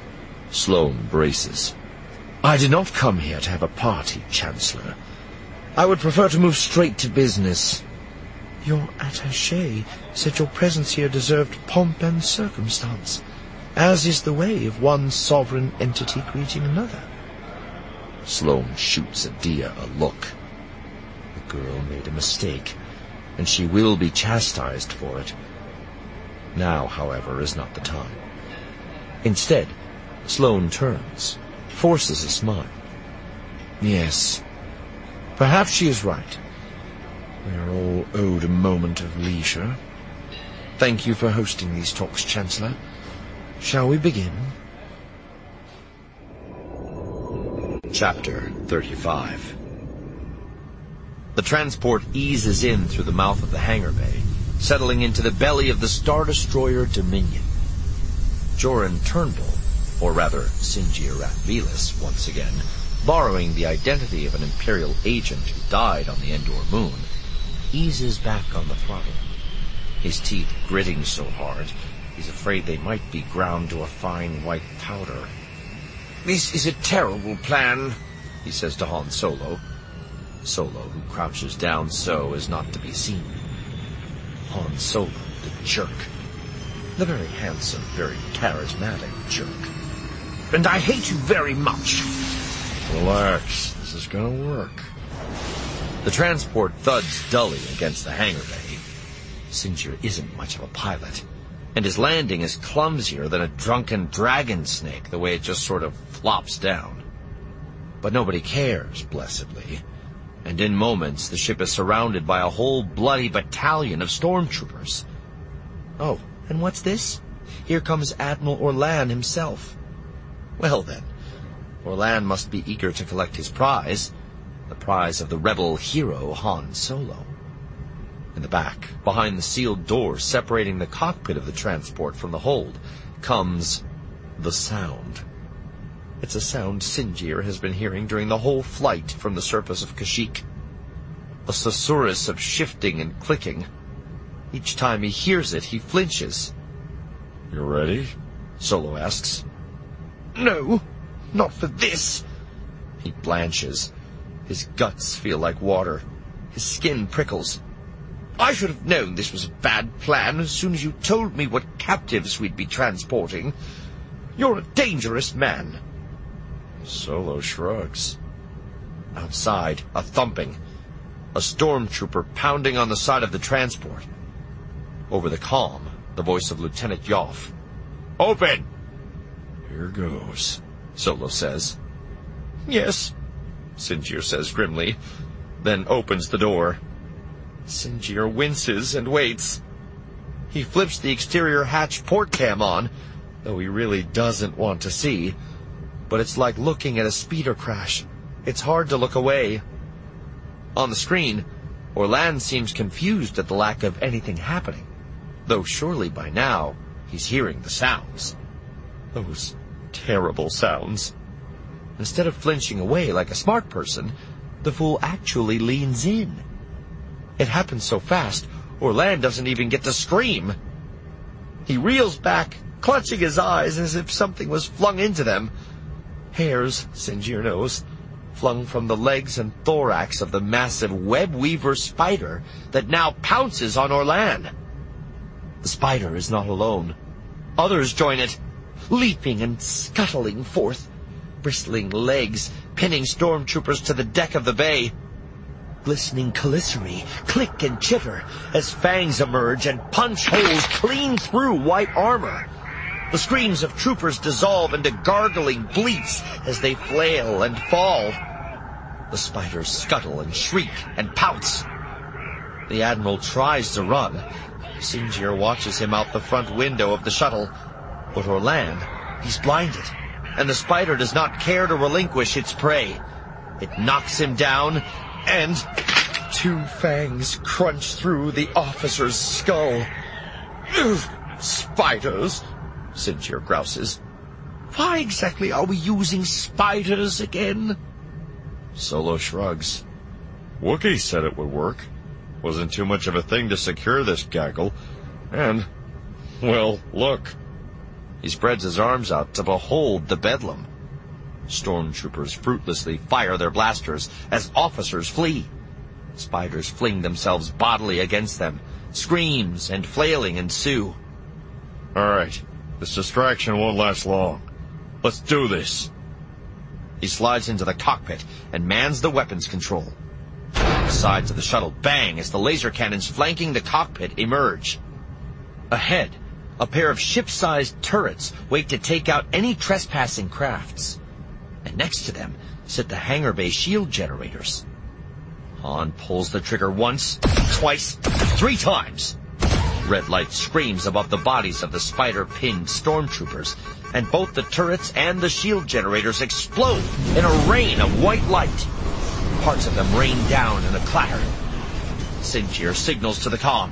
Sloane braces. I did not come here to have a party, Chancellor. I would prefer to move straight to business. Your attaché said your presence here deserved pomp and circumstance, as is the way of one sovereign entity greeting another. Sloane shoots Adia a look. The girl made a mistake, and she will be chastised for it. Now, however, is not the time. Instead, Sloane turns, forces a smile. Yes, perhaps she is right. We are all owed a moment of leisure. Thank you for hosting these talks, Chancellor. Shall we begin? Chapter thirty-five. The transport eases in through the mouth of the hangar bay, settling into the belly of the Star Destroyer Dominion. Joran Turnbull, or rather Sinjir Ratvelis, once again, borrowing the identity of an Imperial agent who died on the Endor moon, eases back on the throttle. His teeth gritting so hard, he's afraid they might be ground to a fine white powder. "This is a terrible plan," he says to Han Solo. Solo, who crouches down so as not to be seen. Han Solo, the jerk. The very handsome, very charismatic jerk. "And I hate you very much." Relax, this is gonna work. The transport thuds dully against the hangar bay. Sinjir isn't much of a pilot, and his landing is clumsier than a drunken dragon snake, the way it just sort of flops down. But nobody cares, blessedly, and in moments the ship is surrounded by a whole bloody battalion of stormtroopers. Oh, and what's this? Here comes Admiral Orlan himself. Well then, Orlan must be eager to collect his prize, the prize of the rebel hero Han Solo. In the back, behind the sealed door separating the cockpit of the transport from the hold, comes the sound. It's a sound Sinjir has been hearing during the whole flight from the surface of Kashyyyk. A susurrus of shifting and clicking. Each time he hears it, he flinches. "You ready?" Solo asks. "No, not for this." He blanches. His guts feel like water. His skin prickles. "I should have known this was a bad plan as soon as you told me what captives we'd be transporting. You're a dangerous man." Solo shrugs. Outside, a thumping. A stormtrooper pounding on the side of the transport. Over the comm, the voice of Lieutenant Yoff. "Open!" "Here goes," Solo says. "Yes," Sinjir says grimly, then opens the door. Sinjir winces and waits. He flips the exterior hatch port cam on, though he really doesn't want to see. But it's like looking at a speeder crash. It's hard to look away. On the screen, Orlan seems confused at the lack of anything happening, though surely by now he's hearing the sounds. Those terrible sounds. Instead of flinching away like a smart person, the fool actually leans in. It happens so fast, Orlan doesn't even get to scream. He reels back, clutching his eyes as if something was flung into them. Hairs, Sinjir knows, flung from the legs and thorax of the massive web-weaver spider that now pounces on Orlan. The spider is not alone. Others join it, leaping and scuttling forth, bristling legs pinning stormtroopers to the deck of the bay. Glistening caliceri click and chitter as fangs emerge and punch holes clean through white armor. The screams of troopers dissolve into gargling bleats as they flail and fall. The spiders scuttle and shriek and pounce. The Admiral tries to run. Sinjir watches him out the front window of the shuttle. But Orlan, he's blinded, and the spider does not care to relinquish its prey. It knocks him down, and two fangs crunch through the officer's skull. Ugh, spiders, Sinjir grouses. Why exactly are we using spiders again? Solo shrugs. Wookiee said it would work. Wasn't too much of a thing to secure this gaggle. And, well, look. He spreads his arms out to behold the bedlam. Stormtroopers fruitlessly fire their blasters as officers flee. Spiders fling themselves bodily against them. Screams and flailing ensue. All right, this distraction won't last long. Let's do this. He slides into the cockpit and mans the weapons control. The sides of the shuttle bang as the laser cannons flanking the cockpit emerge. Ahead, A pair of ship-sized turrets wait to take out any trespassing crafts. And next to them sit the hangar bay shield generators. Han pulls the trigger once, twice, three times. Red light screams above the bodies of the spider-pinned stormtroopers, and both the turrets and the shield generators explode in a rain of white light. Parts of them rain down in a clatter. Sinjir signals to the comm.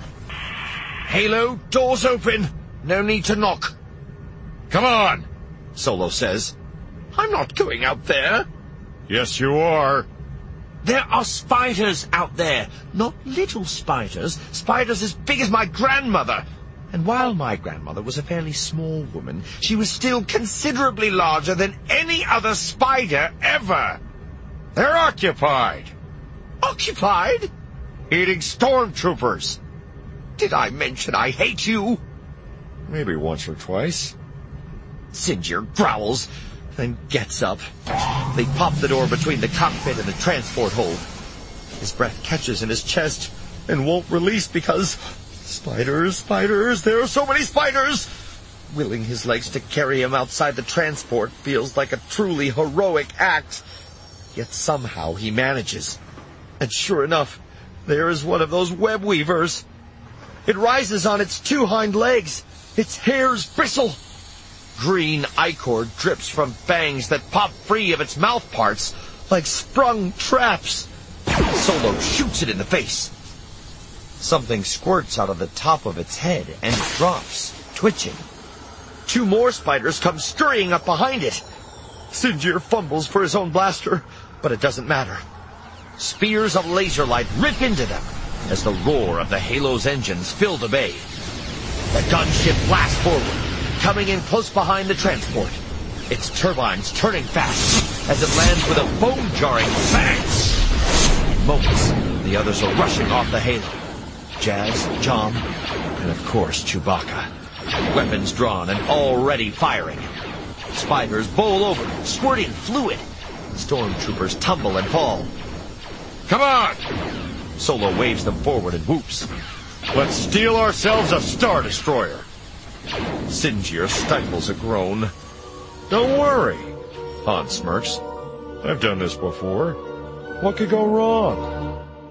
"Halo, doors open. No need to knock." Come on! Solo says. "I'm not going out there." Yes, you are. "There are spiders out there. Not little spiders. Spiders as big as my grandmother. And while my grandmother was a fairly small woman, she was still considerably larger than any other spider ever." They're occupied. Occupied? Eating stormtroopers. Did I mention I hate you? Maybe once or twice. Sinjir growls, then gets up. They pop the door between the cockpit and the transport hold. His breath catches in his chest and won't release because... Spiders, spiders, there are so many spiders! Willing his legs to carry him outside the transport feels like a truly heroic act. Yet somehow he manages. And sure enough, there is one of those web weavers. It rises on its two hind legs. Its hairs bristle. Green ichor drips from fangs that pop free of its mouth parts like sprung traps. Solo shoots it in the face. Something squirts out of the top of its head and it drops, twitching. Two more spiders come scurrying up behind it. Sinjir fumbles for his own blaster, but it doesn't matter. Spears of laser light rip into them as the roar of the Halo's engines fill the bay. The gunship blasts forward, coming in close behind the transport. Its turbines turning fast as it lands with a bone-jarring bang. In moments, the others are rushing off the Halo. Jazz, Jom, and of course Chewbacca. Weapons drawn and already firing. Spiders bowl over, squirting fluid. Stormtroopers tumble and fall. Come on! Solo waves them forward and whoops. Let's steal ourselves a Star Destroyer. Sinjir stifles a groan. Don't worry. Han smirks. I've done this before. What could go wrong?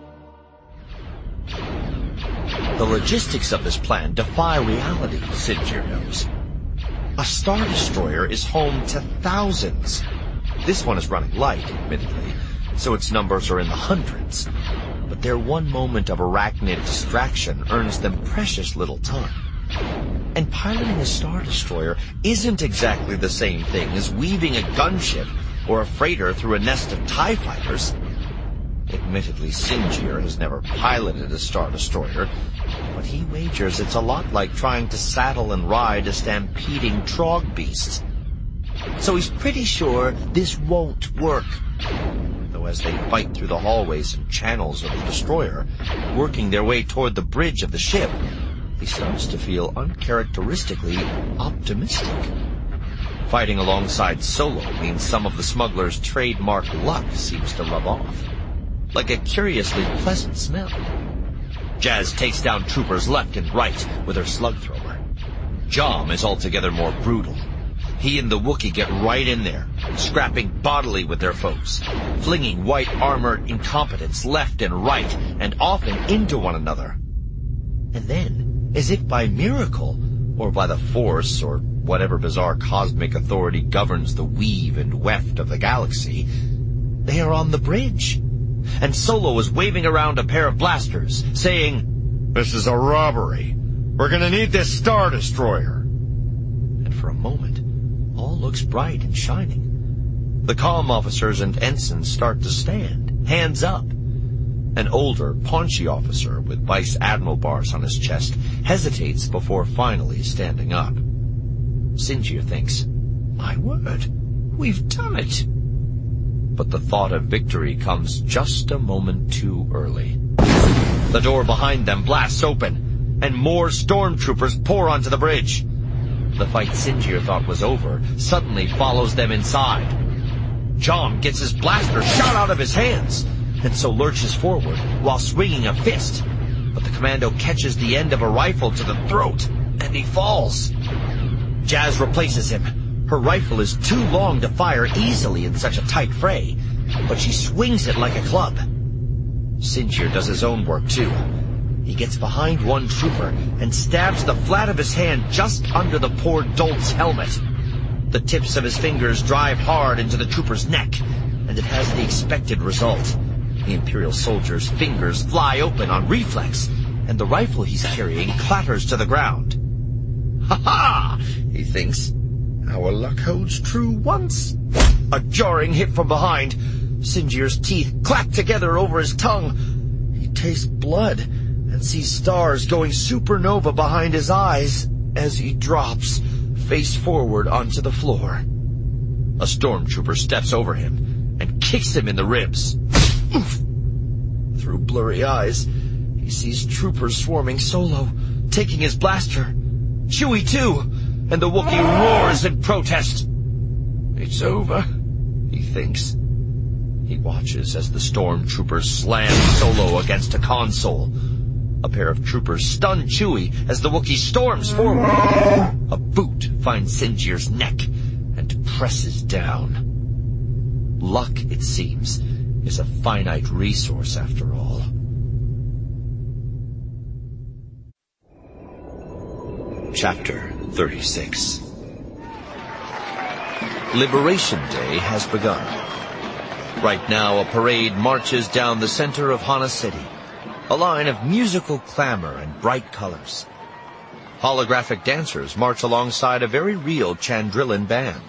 The logistics of this plan defy reality, Sinjir knows. A Star Destroyer is home to thousands. This one is running light, admittedly, so its numbers are in the hundreds. But their one moment of arachnid distraction earns them precious little time. And piloting a Star Destroyer isn't exactly the same thing as weaving a gunship or a freighter through a nest of TIE fighters. Admittedly, Sinjir has never piloted a Star Destroyer, but he wagers it's a lot like trying to saddle and ride a stampeding trog beast. So he's pretty sure this won't work. Though as they fight through the hallways and channels of the destroyer, working their way toward the bridge of the ship, he starts to feel uncharacteristically optimistic. Fighting alongside Solo means some of the smuggler's trademark luck seems to rub off. Like a curiously pleasant smell. Jazz takes down troopers left and right with her slug thrower. Jom is altogether more brutal. He and the Wookiee get right in there, scrapping bodily with their foes, flinging white-armored incompetents left and right, and often into one another. And then, as if by miracle, or by the Force, or whatever bizarre cosmic authority governs the weave and weft of the galaxy, they are on the bridge. And Solo is waving around a pair of blasters, saying, "This is a robbery. We're gonna need this Star Destroyer." And for a moment, all looks bright and shining. The comm officers and ensigns start to stand, hands up. An older, paunchy officer with Vice Admiral bars on his chest hesitates before finally standing up. Sinjir thinks, "My word, we've done it." But the thought of victory comes just a moment too early. The door behind them blasts open, and more stormtroopers pour onto the bridge. The fight Sinjir thought was over suddenly follows them inside. Jom gets his blaster shot out of his hands, and so lurches forward while swinging a fist. But the commando catches the end of a rifle to the throat and he falls. Jazz replaces him. Her rifle is too long to fire easily in such a tight fray, but she swings it like a club. Sinjir does his own work, too. He gets behind one trooper and stabs the flat of his hand just under the poor dolt's helmet. The tips of his fingers drive hard into the trooper's neck, and it has the expected result. The Imperial soldier's fingers fly open on reflex, and the rifle he's carrying clatters to the ground. Ha-ha! He thinks. Our luck holds true once. A jarring hit from behind. Sinjir's teeth clack together over his tongue. He tastes blood and sees stars going supernova behind his eyes as he drops, face forward onto the floor. A stormtrooper steps over him and kicks him in the ribs. Oof. Through blurry eyes, he sees troopers swarming Solo, taking his blaster. Chewie, too, and the Wookiee roars in protest. It's over, he thinks. He watches as the stormtroopers slam Solo against a console. A pair of troopers stun Chewie as the Wookiee storms forward. A boot finds Sinjir's neck and presses down. Luck, it seems, is a finite resource after all. Chapter thirty-six. Liberation Day has begun. Right now, a parade marches down the center of Hana City, a line of musical clamor and bright colors. Holographic dancers march alongside a very real Chandrilan band.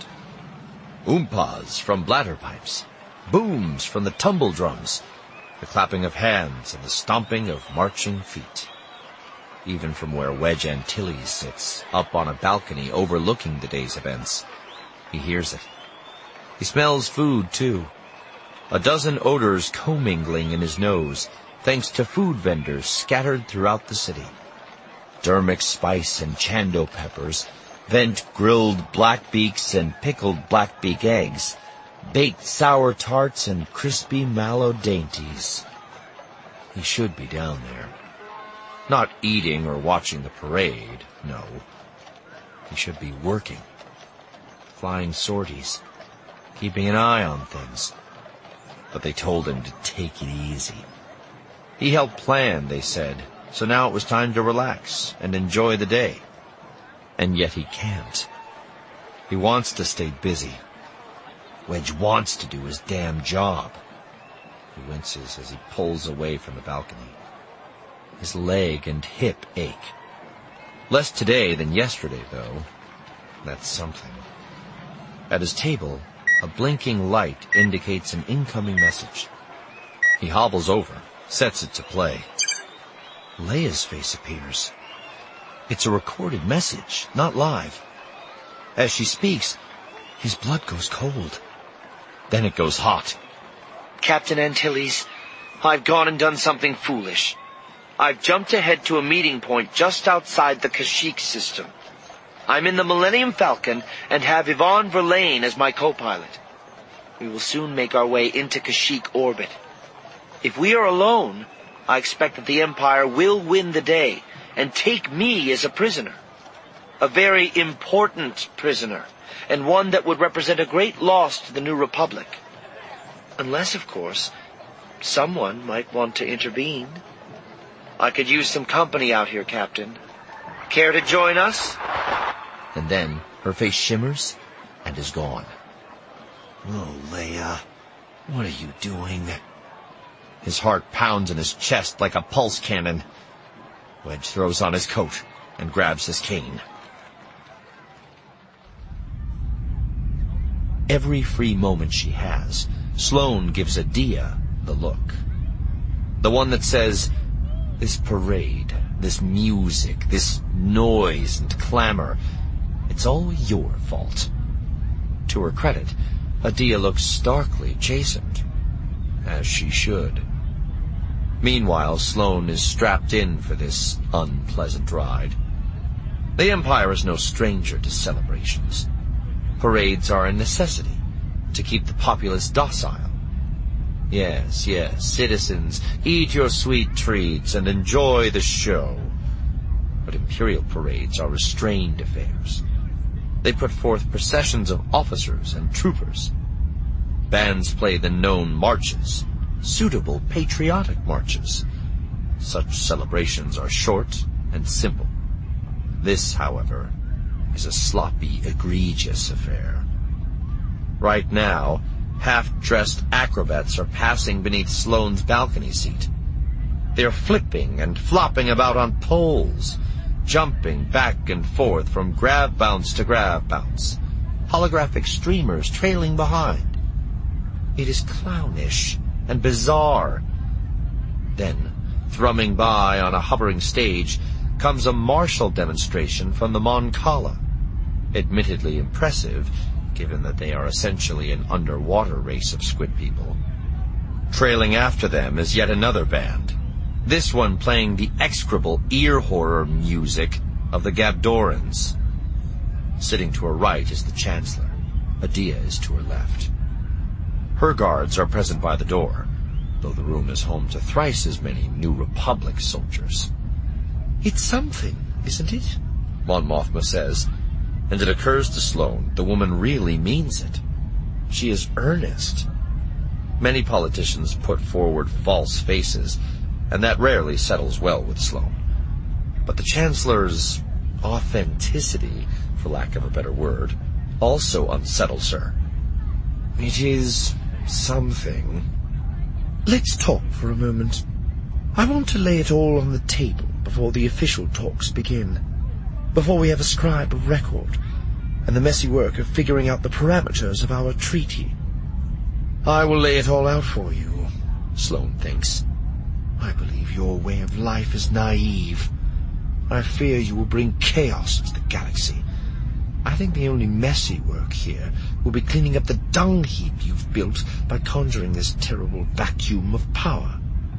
Oompas from bladder pipes, booms from the tumble drums, the clapping of hands and the stomping of marching feet. Even from where Wedge Antilles sits, up on a balcony overlooking the day's events, he hears it. He smells food, too. A dozen odors commingling in his nose, thanks to food vendors scattered throughout the city. Dermic spice and chando peppers, vent grilled blackbeaks and pickled blackbeak eggs, baked sour tarts and crispy mallow dainties. He should be down there. Not eating or watching the parade, no. He should be working. Flying sorties. Keeping an eye on things. But they told him to take it easy. He helped plan, they said, so now it was time to relax and enjoy the day. And yet he can't. He wants to stay busy. Wedge wants to do his damn job. He winces as he pulls away from the balcony. His leg and hip ache. Less today than yesterday, though. That's something. At his table, a blinking light indicates an incoming message. He hobbles over, sets it to play. Leia's face appears. It's a recorded message, not live. As she speaks, his blood goes cold. Then it goes hot. Captain Antilles, I've gone and done something foolish. I've jumped ahead to a meeting point just outside the Kashyyyk system. I'm in the Millennium Falcon and have Yvonne Verlaine as my co-pilot. We will soon make our way into Kashyyyk orbit. If we are alone, I expect that the Empire will win the day and take me as a prisoner. A very important prisoner, and one that would represent a great loss to the New Republic. Unless, of course, someone might want to intervene. I could use some company out here, Captain. Care to join us? And then her face shimmers and is gone. Oh, Leia, what are you doing? His heart pounds in his chest like a pulse cannon. Wedge throws on his coat and grabs his cane. Every free moment she has, Sloane gives Adia the look. The one that says, this parade, this music, this noise and clamor, it's all your fault. To her credit, Adia looks starkly chastened, as she should. Meanwhile, Sloane is strapped in for this unpleasant ride. The Empire is no stranger to celebrations. Parades are a necessity to keep the populace docile. Yes, yes, citizens, eat your sweet treats and enjoy the show. but Imperial parades are restrained affairs. They put forth processions of officers and troopers. Bands play the known marches, suitable patriotic marches. Such celebrations are short and simple. This, however, is a sloppy, egregious affair. Right now, half-dressed acrobats are passing beneath Sloane's balcony seat. They are flipping and flopping about on poles, jumping back and forth from grab bounce to grab bounce, holographic streamers trailing behind. It is clownish and bizarre. Then, thrumming by on a hovering stage, comes a martial demonstration from the Mon Cala. Admittedly impressive, given that they are essentially an underwater race of squid people. Trailing after them is yet another band, this one playing the execrable ear horror music of the Gabdorans. Sitting to her right is the Chancellor. Adia is to her left. Her guards are present by the door, though the room is home to thrice as many New Republic soldiers. "It's something, isn't it?" Mon Mothma says, and it occurs to Sloane the woman really means it. She is earnest. Many politicians put forward false faces, and that rarely settles well with Sloane. But the Chancellor's authenticity, for lack of a better word, also unsettles her. "It is something. Let's talk for a moment. I want to lay it all on the table before the official talks begin, before we have a scribe of record and the messy work of figuring out the parameters of our treaty." "I will lay it all out for you," Sloane thinks. "I believe your way of life is naive. I fear you will bring chaos to the galaxy. I think the only messy work here will be cleaning up the dung heap you've built by conjuring this terrible vacuum of power.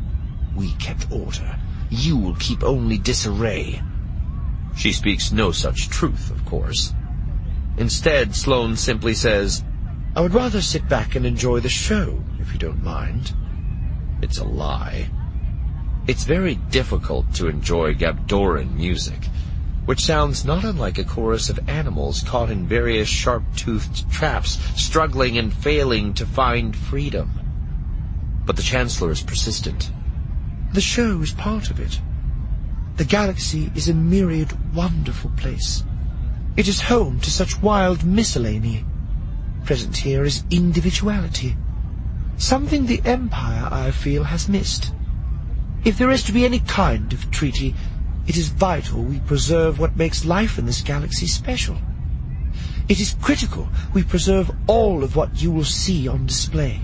We kept order. You will keep only disarray." She speaks no such truth, of course. Instead, Sloane simply says, "I would rather sit back and enjoy the show, if you don't mind." It's a lie. It's very difficult to enjoy Gabdoran music, which sounds not unlike a chorus of animals caught in various sharp-toothed traps, struggling and failing to find freedom. But the Chancellor is persistent. "The show is part of it. The galaxy is a myriad wonderful place. It is home to such wild miscellany. Present here is individuality. Something the Empire, I feel, has missed. If there is to be any kind of treaty, it is vital we preserve what makes life in this galaxy special. It is critical we preserve all of what you will see on display.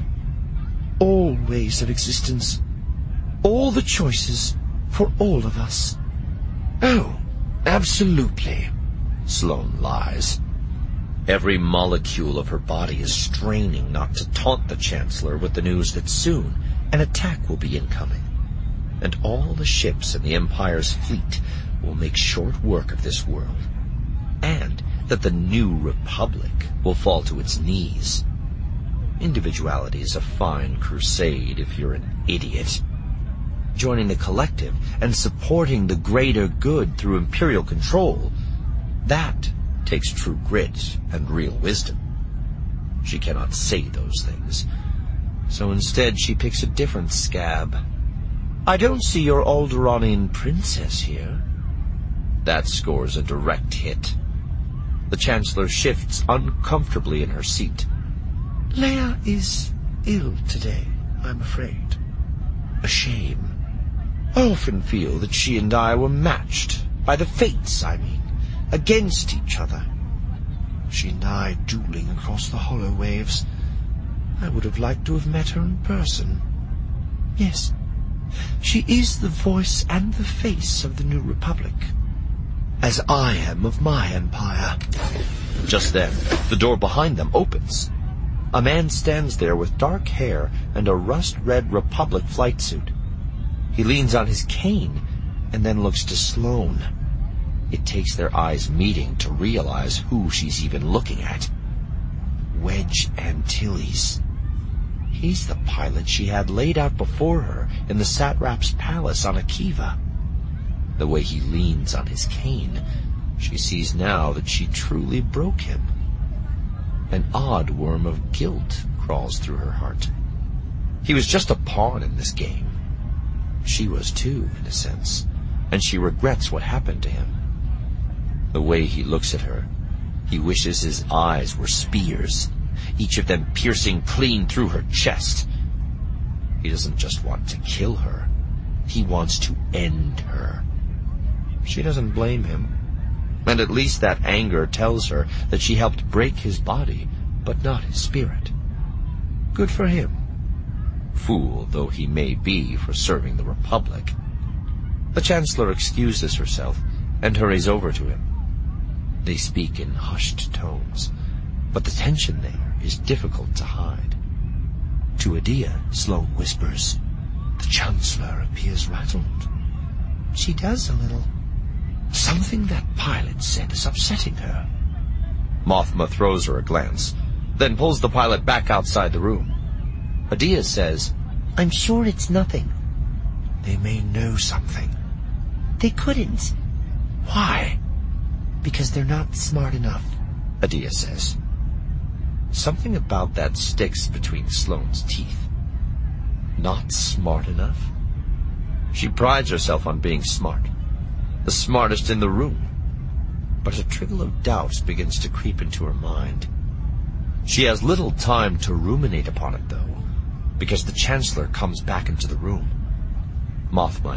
All ways of existence. All the choices for all of us." "Oh, absolutely," Sloane lies. Every molecule of her body is straining not to taunt the Chancellor with the news that soon an attack will be incoming, and all the ships in the Empire's fleet will make short work of this world, and that the New Republic will fall to its knees. Individuality is a fine crusade if you're an idiot. Joining the collective and supporting the greater good through Imperial control, that takes true grit and real wisdom. She cannot say those things, so instead she picks a different scab. "I don't see your Alderaanian princess here." That scores a direct hit. The Chancellor shifts uncomfortably in her seat. "Leia is ill today, I'm afraid. A shame. I often feel that she and I were matched, by the fates, I mean, against each other. She and I dueling across the hollow waves. I would have liked to have met her in person. Yes, she is the voice and the face of the New Republic, as I am of my empire." Just then, the door behind them opens. A man stands there with dark hair and a rust-red Republic flight suit. He leans on his cane and then looks to Sloane. It takes their eyes meeting to realize who she's even looking at. Wedge Antilles. He's the pilot she had laid out before her in the Satrap's palace on Akiva. The way he leans on his cane, she sees now that she truly broke him. An odd worm of guilt crawls through her heart. He was just a pawn in this game. She was too, in a sense, and she regrets what happened to him. The way he looks at her, he wishes his eyes were spears, each of them piercing clean through her chest. He doesn't just want to kill her. He wants to end her. She doesn't blame him. And at least that anger tells her that she helped break his body, but not his spirit. Good for him. Fool though he may be for serving the Republic. The Chancellor excuses herself and hurries over to him. They speak in hushed tones, but the tension there is difficult to hide. To Adia, Sloane whispers, "The Chancellor appears rattled." She does a little. Something that pilot said is upsetting her. Mothma throws her a glance, then pulls the pilot back outside the room. Adia says, "I'm sure it's nothing." "They may know something." "They couldn't." "Why?" "Because they're not smart enough," Adia says. Something about that sticks between Sloane's teeth. Not smart enough? She prides herself on being smart. The smartest in the room. But a trickle of doubt begins to creep into her mind. She has little time to ruminate upon it, though, because the Chancellor comes back into the room. Mothma